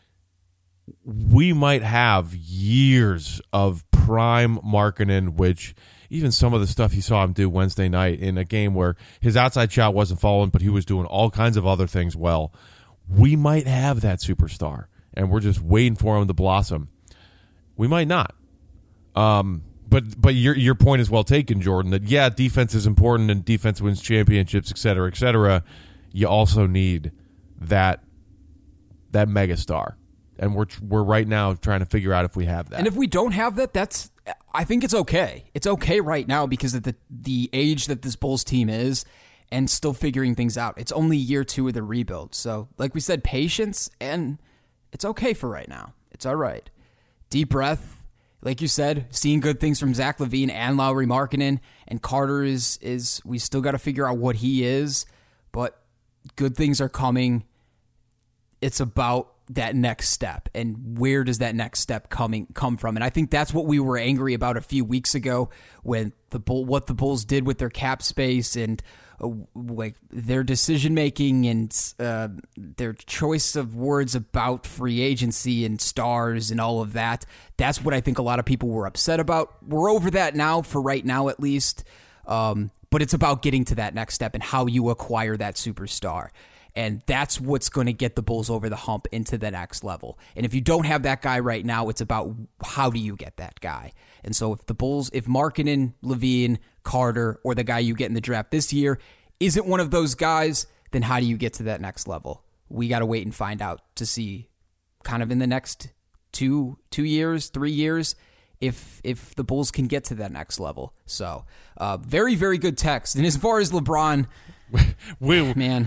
we might have years of prime Markkanen, which even some of the stuff you saw him do Wednesday night in a game where his outside shot wasn't falling, but he was doing all kinds of other things well. We might have that superstar, and we're just waiting for him to blossom. We might not. But your point is well taken, Jordan, that, defense is important and defense wins championships, et cetera, et cetera. You also need that megastar. And we're right now trying to figure out if we have that. And if we don't have that, I think it's okay. It's okay right now because of the age that this Bulls team is and still figuring things out. It's only year 2 of the rebuild. So, like we said, patience, and it's okay for right now. It's all right. Deep breath. Like you said, seeing good things from Zach LaVine and Lauri Markkanen, and Carter is we still got to figure out what he is, but good things are coming. It's about that next step, and where does that next step come from? And I think that's what we were angry about a few weeks ago when what the Bulls did with their cap space and like their decision making and their choice of words about free agency and stars and all of that. That's what I think a lot of people were upset about. We're over that now, for right now at least. But it's about getting to that next step and how you acquire that superstar. And that's what's going to get the Bulls over the hump into the next level. And if you don't have that guy right now, it's about how do you get that guy. And so if Markkanen, LaVine, Carter, or the guy you get in the draft this year isn't one of those guys, then how do you get to that next level? We got to wait and find out to see kind of in the next 2 years, 3 years, if the Bulls can get to that next level. So very, very good text. And as far as LeBron, man,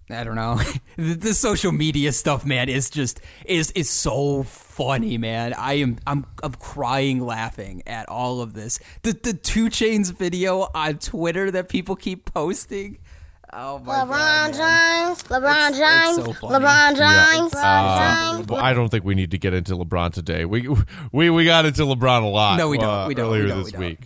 I don't know. The social media stuff, man, is so funny, man. I'm crying laughing at all of this. The 2 Chainz video on Twitter that people keep posting. Oh my God, LeBron James. It's so funny. Well, I don't think we need to get into LeBron today. We got into LeBron a lot. No, we don't. Earlier this week.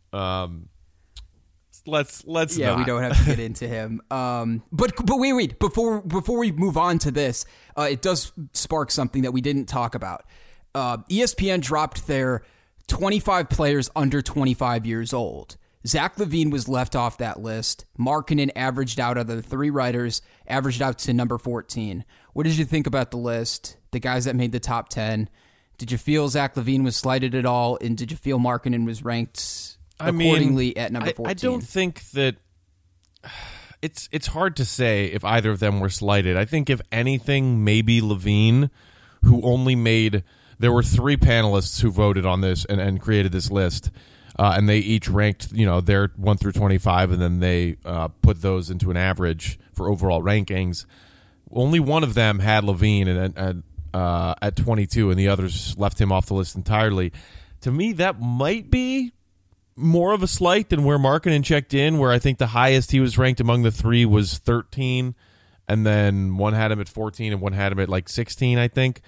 Let's yeah, not. we don't have to get into him. But wait. Before we move on to this, it does spark something that we didn't talk about. ESPN dropped their 25 players under 25 years old. Zach LaVine was left off that list. Markkanen averaged out of the 3 writers, averaged out to number 14. What did you think about the list? The guys that made the top 10. Did you feel Zach LaVine was slighted at all? And did you feel Markkanen was ranked accordingly at number 14? I don't think that it's hard to say if either of them were slighted. I think if anything, maybe LaVine, who only made, there were 3 panelists who voted on this and created this list. And they each ranked, their 1 through 25, and then they put those into an average for overall rankings. Only one of them had LaVine at 22, and the others left him off the list entirely. To me, that might be more of a slight than where Markkanen checked in, where I think the highest he was ranked among the 3 was 13, and then one had him at 14 and one had him at like 16, I think.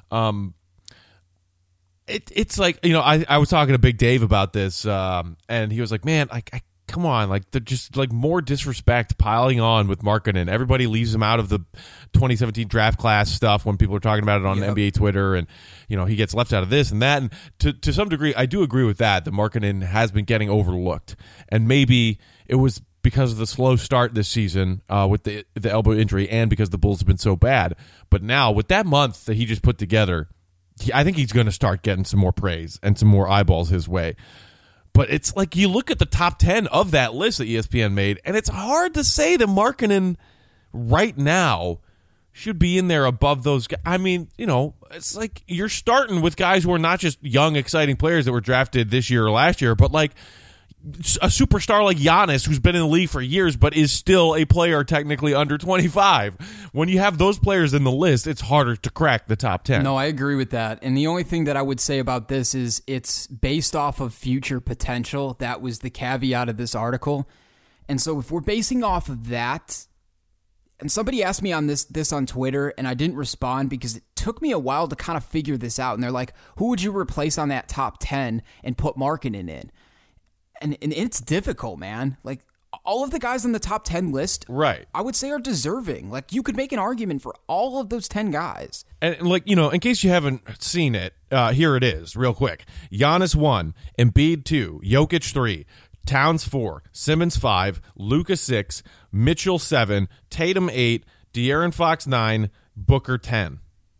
It's like, I was talking to Big Dave about this, and he was like, man, I come on, like, they're just like more disrespect piling on with Markkanen. Everybody leaves him out of the 2017 draft class stuff when people are talking about it on NBA Twitter, and he gets left out of this and that. And to some degree, I do agree with that Markkanen has been getting overlooked, and maybe it was because of the slow start this season with the elbow injury, and because the Bulls have been so bad. But now with that month that he just put together, I think he's going to start getting some more praise and some more eyeballs his way. But it's like you look at the top 10 of that list that ESPN made, and it's hard to say that Markkanen right now should be in there above those guys. I mean, it's like you're starting with guys who are not just young, exciting players that were drafted this year or last year, but like a superstar like Giannis, who's been in the league for years but is still a player technically under 25. When you have those players in the list, it's harder to crack the top 10. No, I agree with that. And the only thing that I would say about this is it's based off of future potential. That was the caveat of this article. And so if we're basing off of that, and somebody asked me on this on Twitter, and I didn't respond because it took me a while to kind of figure this out. And they're like, who would you replace on that top 10 and put Markkanen in? And it's difficult, man. Like, all of the guys on the top 10 list, right, I would say are deserving. Like, you could make an argument for all of those 10 guys. And, like, in case you haven't seen it, here it is, real quick. Giannis 1, Embiid 2, Jokic 3, Towns 4, Simmons 5, Luka 6, Mitchell 7, Tatum 8, De'Aaron Fox 9, Booker 10.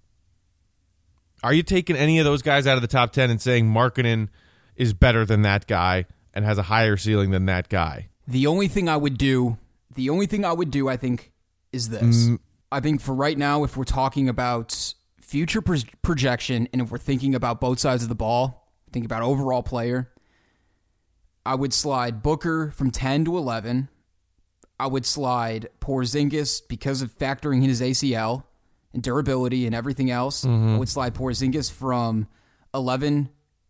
Are you taking any of those guys out of the top 10 and saying Markkanen is better than that guy and has a higher ceiling than that guy? The only thing I would do, I think, is this. I think for right now, if we're talking about future projection, and if we're thinking about both sides of the ball, think about overall player, I would slide Booker from 10 to 11. I would slide Porzingis because of factoring in his ACL and durability and everything else. I would slide Porzingis from 11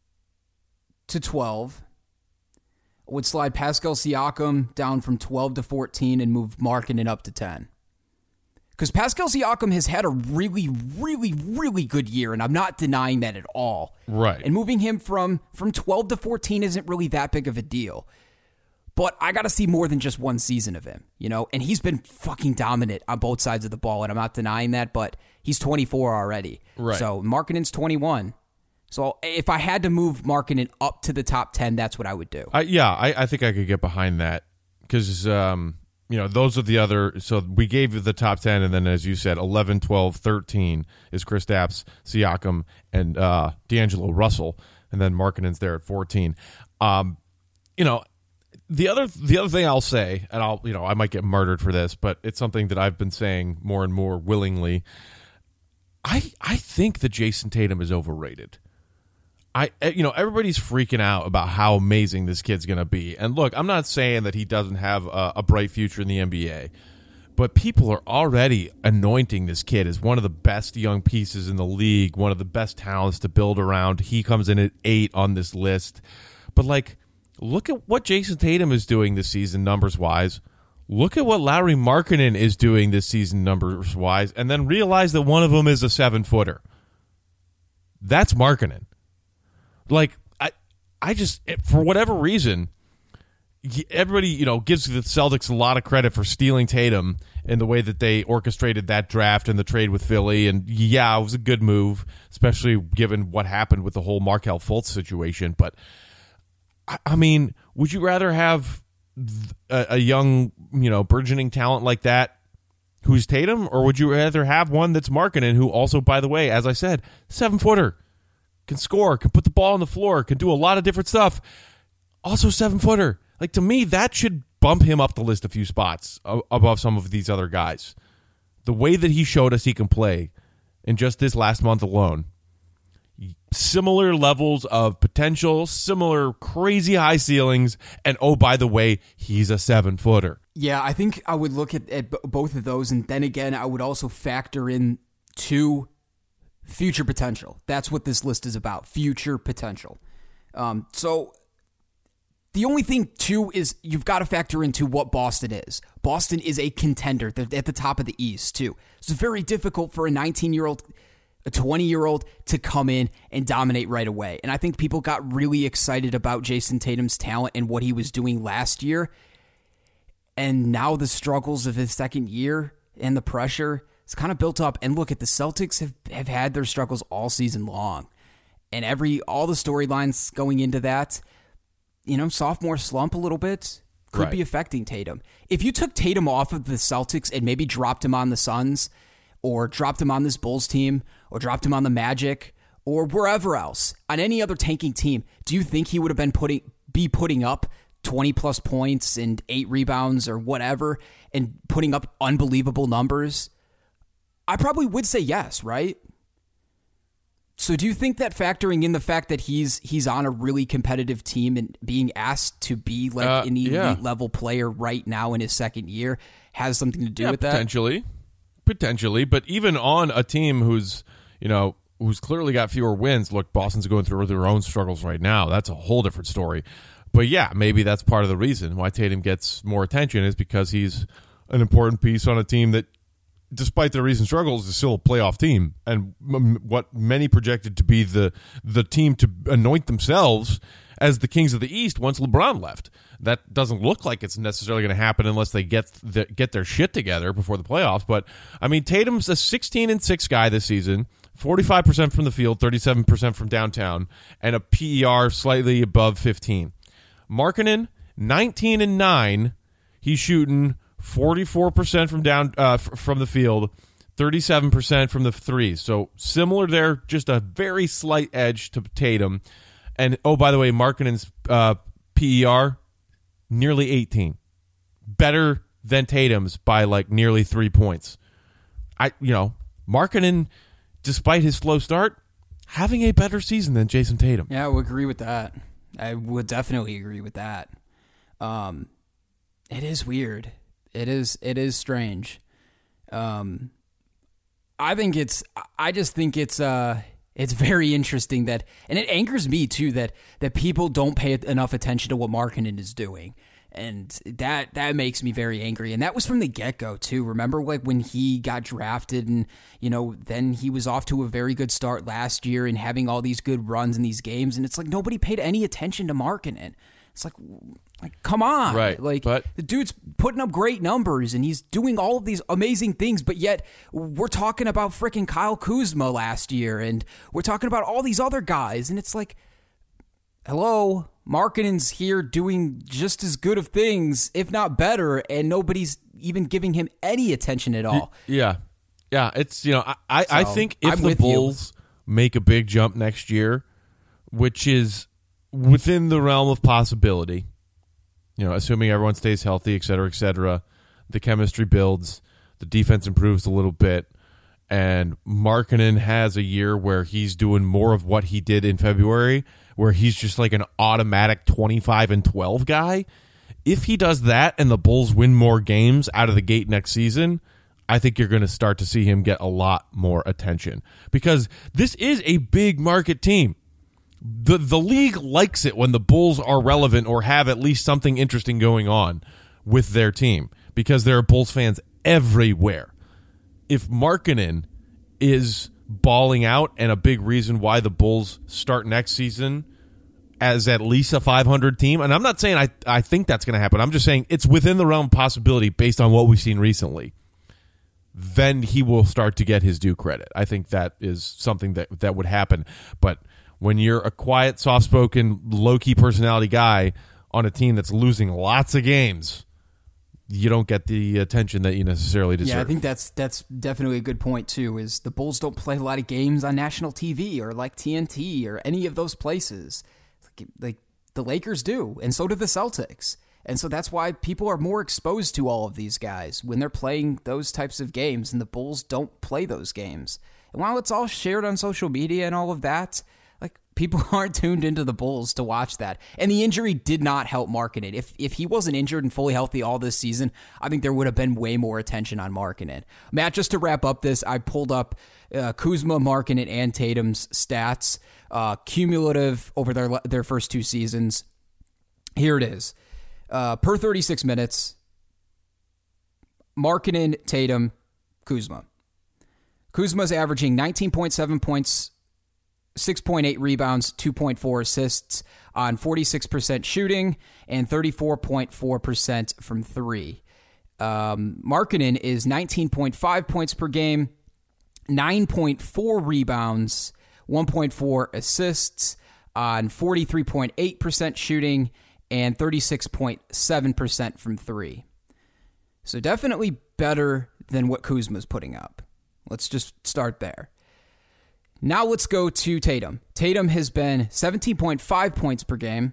to 12. I would slide Pascal Siakam down from 12 to 14 and move Markkanen up to 10. Because Pascal Siakam has had a really, really, really good year, and I'm not denying that at all. Right. And moving him from 12 to 14 isn't really that big of a deal. But I got to see more than just one season of him, And he's been fucking dominant on both sides of the ball, and I'm not denying that, but he's 24 already. Right. So Markkanen's 21. So if I had to move Markkanen up to the top 10, that's what I would do. I think I could get behind that because, those are the other. So we gave you the top 10, and then, as you said, 11, 12, 13 is Kristaps, Siakam, and D'Angelo Russell, and then Markkanen's there at 14. The other thing I'll say, and I might get murdered for this, but it's something that I've been saying more and more willingly. I think that Jason Tatum is overrated. Everybody's freaking out about how amazing this kid's going to be. And look, I'm not saying that he doesn't have a bright future in the NBA, But people are already anointing this kid as one of the best young pieces in the league, one of the best talents to build around. He comes in at 8 on this list. But, like, look at what Jason Tatum is doing this season numbers-wise. Look at what Lauri Markkanen is doing this season numbers-wise, and then realize that one of them is a 7-footer. That's Markkanen. Like, I just, for whatever reason, everybody, gives the Celtics a lot of credit for stealing Tatum in the way that they orchestrated that draft and the trade with Philly. And yeah, it was a good move, especially given what happened with the whole Markelle Fultz situation. But I mean, would you rather have a young, burgeoning talent like that who's Tatum, or would you rather have one that's Markkanen, who also, by the way, as I said, 7-footer, can score, can put the ball on the floor, can do a lot of different stuff, also 7-footer. Like, to me, that should bump him up the list a few spots above some of these other guys. The way that he showed us he can play in just this last month alone, similar levels of potential, similar crazy high ceilings, and oh, by the way, he's a 7-footer. Yeah, I think I would look at both of those, and then again, I would also factor in to future potential. That's what this list is about, future potential. So the only thing, too, is you've got to factor into what Boston is. Boston is a contender. They're at the top of the East, too. So it's very difficult for a 19-year-old, a 20-year-old to come in and dominate right away. And I think people got really excited about Jason Tatum's talent and what he was doing last year. And now the struggles of his second year and the pressure is kind of built up. And look, at the Celtics have had their struggles all season long. And all the storylines going into that, sophomore slump a little bit could be affecting Tatum. If you took Tatum off of the Celtics and maybe dropped him on the Suns, or dropped him on this Bulls team, or dropped him on the Magic, or wherever else, on any other tanking team, do you think he would have been putting up 20-plus points and 8 rebounds or whatever, and putting up unbelievable numbers? I probably would say yes, right? So do you think that factoring in the fact that he's on a really competitive team and being asked to be like an elite level player right now in his second year has something to do with that? Potentially, but even on a team who's clearly got fewer wins, look, Boston's going through their own struggles right now. That's a whole different story. But yeah, maybe that's part of the reason why Tatum gets more attention is because he's an important piece on a team that, despite their recent struggles, is still a playoff team, and what many projected to be the team to anoint themselves as the Kings of the East once LeBron left. That doesn't look like it's necessarily going to happen unless they get their shit together before the playoffs. But I mean, Tatum's a 16-6 guy this season, 45% from the field, 37% from downtown, and a PER slightly above 15. Markkanen, 19-9, he's shooting 44% from the field, 37% from the threes. So similar there, just a very slight edge to Tatum. And oh, by the way, Markkanen's PER, nearly 18. Better than Tatum's by like nearly 3 points. Markkanen, despite his slow start, having a better season than Jason Tatum. Yeah, I would agree with that. I would definitely agree with that. It is weird. It is strange. I just think it's very interesting that, and it angers me too, that people don't pay enough attention to what Markkanen is doing. And that makes me very angry. And that was from the get-go too. Remember, like, when he got drafted and, then he was off to a very good start last year and having all these good runs in these games. And it's like nobody paid any attention to Markkanen. It's like, come on. Right. But the dude's putting up great numbers and he's doing all of these amazing things, but yet we're talking about freaking Kyle Kuzma last year and we're talking about all these other guys. And it's like, hello, Markkanen's here doing just as good of things, if not better, and nobody's even giving him any attention at all. Yeah. Yeah. It's, I think if the Bulls make a big jump next year, which is within the realm of possibility, assuming everyone stays healthy, et cetera, the chemistry builds, the defense improves a little bit, and Markkanen has a year where he's doing more of what he did in February, where he's just like an automatic 25-12 guy. If he does that and the Bulls win more games out of the gate next season, I think you're going to start to see him get a lot more attention, because this is a big market team. The league likes it when the Bulls are relevant or have at least something interesting going on with their team, because there are Bulls fans everywhere. If Markkanen is balling out and a big reason why the Bulls start next season as at least a 500 team, and I'm not saying I think that's going to happen, I'm just saying it's within the realm of possibility based on what we've seen recently, then he will start to get his due credit. I think that is something that would happen. But when you're a quiet, soft-spoken, low-key personality guy on a team that's losing lots of games, you don't get the attention that you necessarily deserve. Yeah, I think that's definitely a good point, too, is the Bulls don't play a lot of games on national TV or like TNT or any of those places. Like the Lakers do, and so do the Celtics. And so that's why people are more exposed to all of these guys when they're playing those types of games, and the Bulls don't play those games. And while it's all shared on social media and all of that, like, people aren't tuned into the Bulls to watch that. And the injury did not help Markkanen. If he wasn't injured and fully healthy all this season, I think there would have been way more attention on Markkanen. Matt, just to wrap up this, I pulled up Kuzma, Markkanen, and Tatum's stats, cumulative over their first two seasons. Here it is. Per 36 minutes, Markkanen, Tatum, Kuzma. Kuzma's averaging 19.7 points, 6.8 rebounds, 2.4 assists on 46% shooting and 34.4% from three. Markkanen is 19.5 points per game, 9.4 rebounds, 1.4 assists on 43.8% shooting and 36.7% from three. So definitely better than what Kuzma's putting up. Let's just start there. Now let's go to Tatum. Tatum has been 17.5 points per game,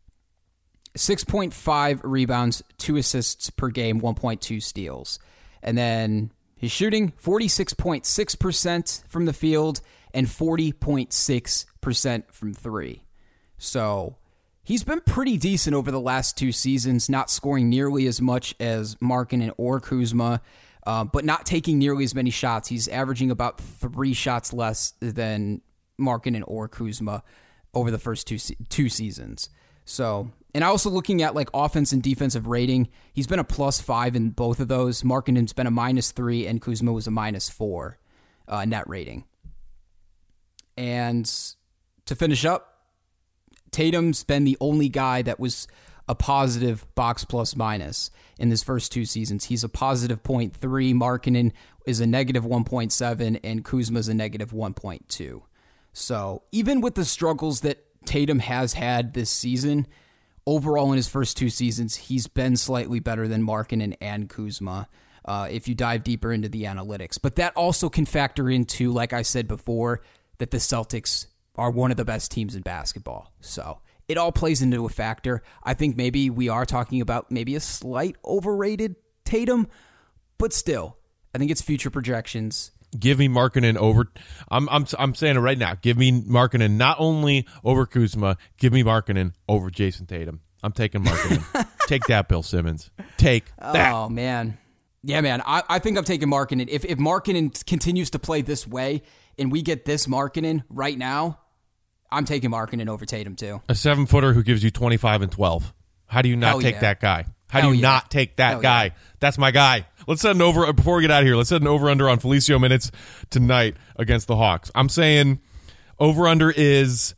6.5 rebounds, 2 assists per game, 1.2 steals. And then his shooting, 46.6% from the field and 40.6% from three. So he's been pretty decent over the last two seasons, not scoring nearly as much as Markkanen or Kuzma, but not taking nearly as many shots. He's averaging about 3 shots less than Markkanen or Kuzma over the first two seasons. So, and also looking at like offense and defensive rating, he's been a +5 in both of those. Markkanen's been a -3 and Kuzma was a -4 net rating. And to finish up, Tatum's been the only guy that was a positive box ± in his first two seasons. He's a positive 0.3. Markkanen is a negative 1.7, and Kuzma's a negative 1.2. So even with the struggles that Tatum has had this season, overall in his first two seasons, he's been slightly better than Markkanen and Kuzma if you dive deeper into the analytics. But that also can factor into, like I said before, that the Celtics are one of the best teams in basketball. So it all plays into a factor. I think maybe we are talking about maybe a slight overrated Tatum, but still, I think it's future projections. Give me Markkanen over. I'm saying it right now. Give me Markkanen not only over Kuzma. Give me Markkanen over Jason Tatum. I'm taking Markkanen. Take that, Bill Simmons. Take that. Oh man, yeah, man. I think I'm taking Markkanen. If Markkanen continues to play this way and we get this Markkanen right now, I'm taking Markkanen over Tatum too. A 7-footer who gives you 25 and 12. How do you not take that guy? How do you not take that guy? That's my guy. Let's set an over, before we get out of here, let's set an over-under on Felicio minutes tonight against the Hawks. I'm saying over-under is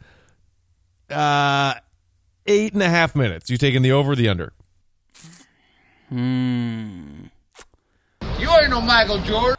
8.5 minutes. You taking the over or the under? You ain't no Michael Jordan.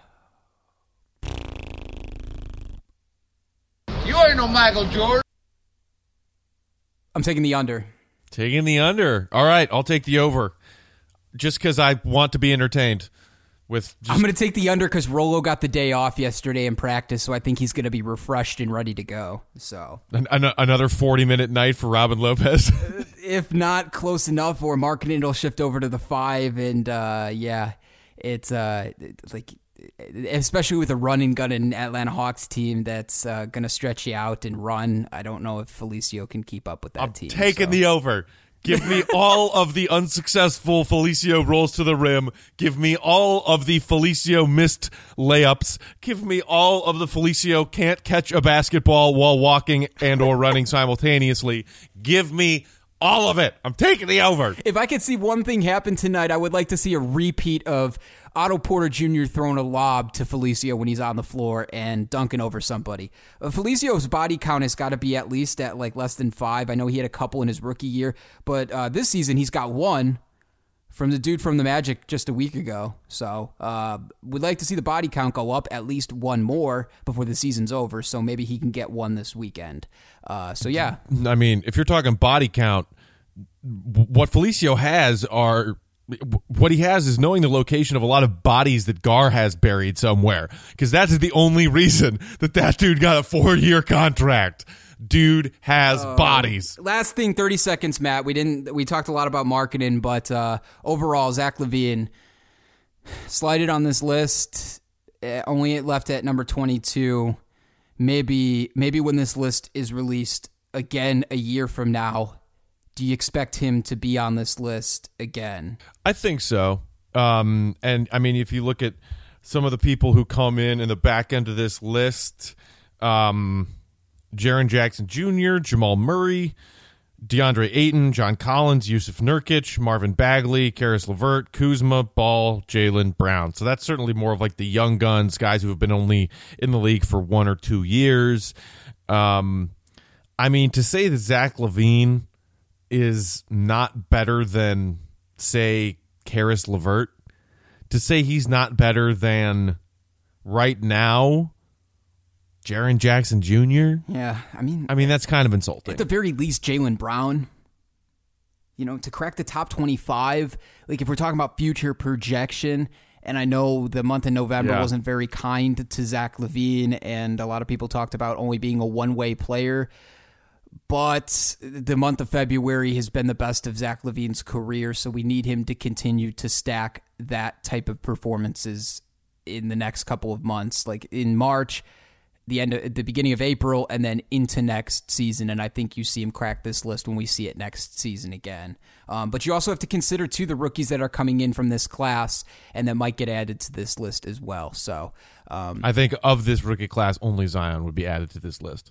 You ain't no Michael Jordan. I'm taking the under. Taking the under. All right, I'll take the over. Just because I want to be entertained. I'm going to take the under because Rolo got the day off yesterday in practice, so I think he's going to be refreshed and ready to go. So another 40-minute night for Robin Lopez. If not close enough, or Markkanen will shift over to the 5, and it's like, especially with a run and gun in Atlanta Hawks team that's going to stretch you out and run. I don't know if Felicio can keep up with that team. Taking the over. Give me all of the unsuccessful Felicio rolls to the rim. Give me all of the Felicio missed layups. Give me all of the Felicio can't catch a basketball while walking and or running simultaneously. Give me all of it. I'm taking the over. If I could see one thing happen tonight, I would like to see a repeat of Otto Porter Jr. throwing a lob to Felicio when he's on the floor and dunking over somebody. Felicio's body count has got to be at least at like less than 5. I know he had a couple in his rookie year, but this season he's got 1 from the dude from the Magic just a week ago. So we'd like to see the body count go up at least 1 more before the season's over, so maybe he can get 1 this weekend. So yeah. I mean, if you're talking body count, what Felicio has are... What he has is knowing the location of a lot of bodies that Gar has buried somewhere, because that's the only reason that dude got a 4-year contract. Dude has bodies. Last thing, 30 seconds, Matt. We talked a lot about marketing, but overall, Zach LaVine slided on this list. Only left at number 22. Maybe when this list is released again a year from now, do you expect him to be on this list again? I think so. And I mean, if you look at some of the people who come in the back end of this list, Jaren Jackson Jr., Jamal Murray, DeAndre Ayton, John Collins, Yusuf Nurkic, Marvin Bagley, Karis LeVert, Kuzma, Ball, Jaylen Brown. So that's certainly more of like the young guns, guys who have been only in the league for 1 or 2 years. I mean, to say that Zach LaVine is not better than, say, Karis LeVert, to say he's not better than, right now, Jaren Jackson Jr.? Yeah, I mean, that's kind of insulting. At the very least, Jaylen Brown, to crack the top 25, like if we're talking about future projection, and I know the month of November wasn't very kind to Zach LaVine, and a lot of people talked about only being a one-way player, but the month of February has been the best of Zach LaVine's career, so we need him to continue to stack that type of performances in the next couple of months, like in March, the beginning of April, and then into next season. And I think you see him crack this list when we see it next season again. But you also have to consider, too, the rookies that are coming in from this class and that might get added to this list as well. So I think of this rookie class, only Zion would be added to this list.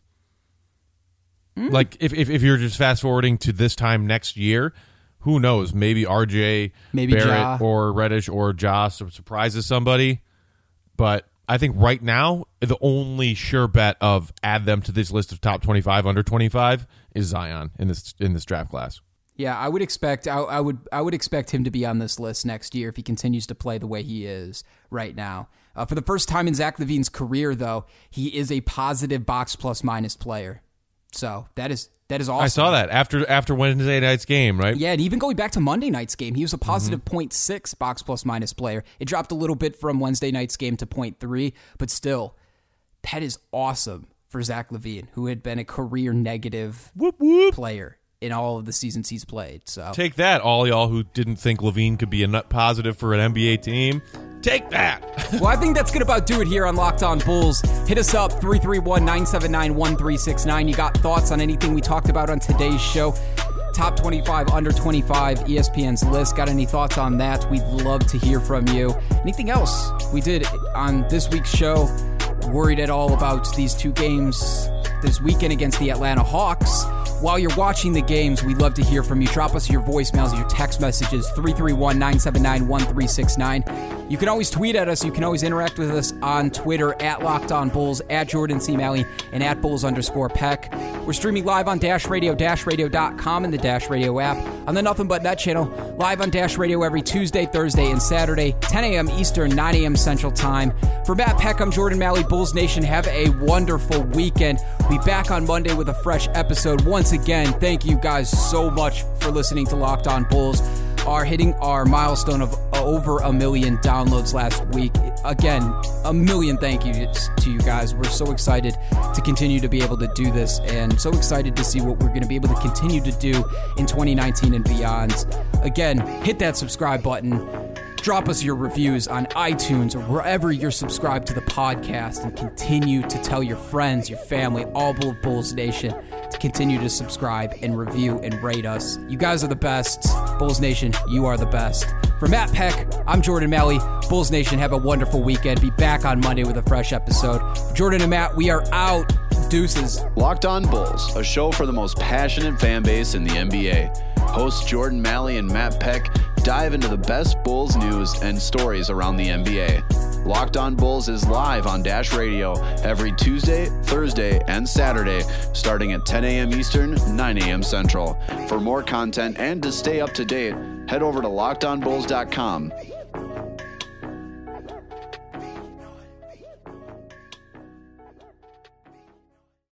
Like, if you're just fast forwarding to this time next year, who knows? Maybe RJ, maybe Barrett, Ja, or Reddish, or Ja surprises somebody. But I think right now, the only sure bet of add them to this list of top 25, under 25 is Zion in this draft class. Yeah, I would expect I would expect him to be on this list next year if he continues to play the way he is right now. For the first time in Zach LaVine's career, though, he is a positive box plus minus player. So that is awesome. I saw that after Wednesday night's game, right? Yeah, and even going back to Monday night's game, he was a positive 0.6 box plus minus player. It dropped a little bit from Wednesday night's game to 0.3, but still, that is awesome for Zach LaVine, who had been a career negative player in all of the seasons he's played. So take that, all y'all who didn't think LaVine could be a net positive for an NBA team. Take that. Well, I think that's going to about do it here on Locked On Bulls. Hit us up, 331-979-1369. You got thoughts on anything we talked about on today's show? Top 25, under 25, ESPN's list. Got any thoughts on that? We'd love to hear from you. Anything else we did on this week's show? Worried at all about these 2 games this weekend against the Atlanta Hawks? While you're watching the games, we'd love to hear from you. Drop us your voicemails, your text messages, 331-979-1369. You can always tweet at us. You can always interact with us on Twitter, at Locked On Bulls, at Jordan C. Malley, and at Bulls_Peck. We're streaming live on Dash Radio, DashRadio.com, and the Dash Radio app, on the Nothing But Net channel, live on Dash Radio every Tuesday, Thursday, and Saturday, 10 a.m. Eastern, 9 a.m. Central Time. For Matt Peck, I'm Jordan Malley. Bulls Nation, have a wonderful weekend. We'll be back on Monday with a fresh episode. Once again, thank you guys so much for listening to Locked On Bulls. Are hitting our milestone of over 1 million downloads last week. Again, 1 million thank yous to you guys. We're so excited to continue to be able to do this, and so excited to see what we're going to be able to continue to do in 2019 and beyond. Again, hit that subscribe button. Drop us your reviews on iTunes or wherever you're subscribed to the podcast, and continue to tell your friends, your family, all Bulls Nation, to continue to subscribe and review and rate us. You guys are the best. Bulls Nation, you are the best. For Matt Peck, I'm Jordan Malley. Bulls Nation, have a wonderful weekend. Be back on Monday with a fresh episode. For Jordan and Matt, we are out. Deuces. Locked On Bulls, a show for the most passionate fan base in the NBA. Hosts Jordan Malley and Matt Peck dive into the best Bulls news and stories around the NBA. Locked On Bulls is live on Dash Radio every Tuesday, Thursday, and Saturday, starting at 10 a.m. Eastern, 9 a.m. Central. For more content and to stay up to date, head over to LockedOnBulls.com.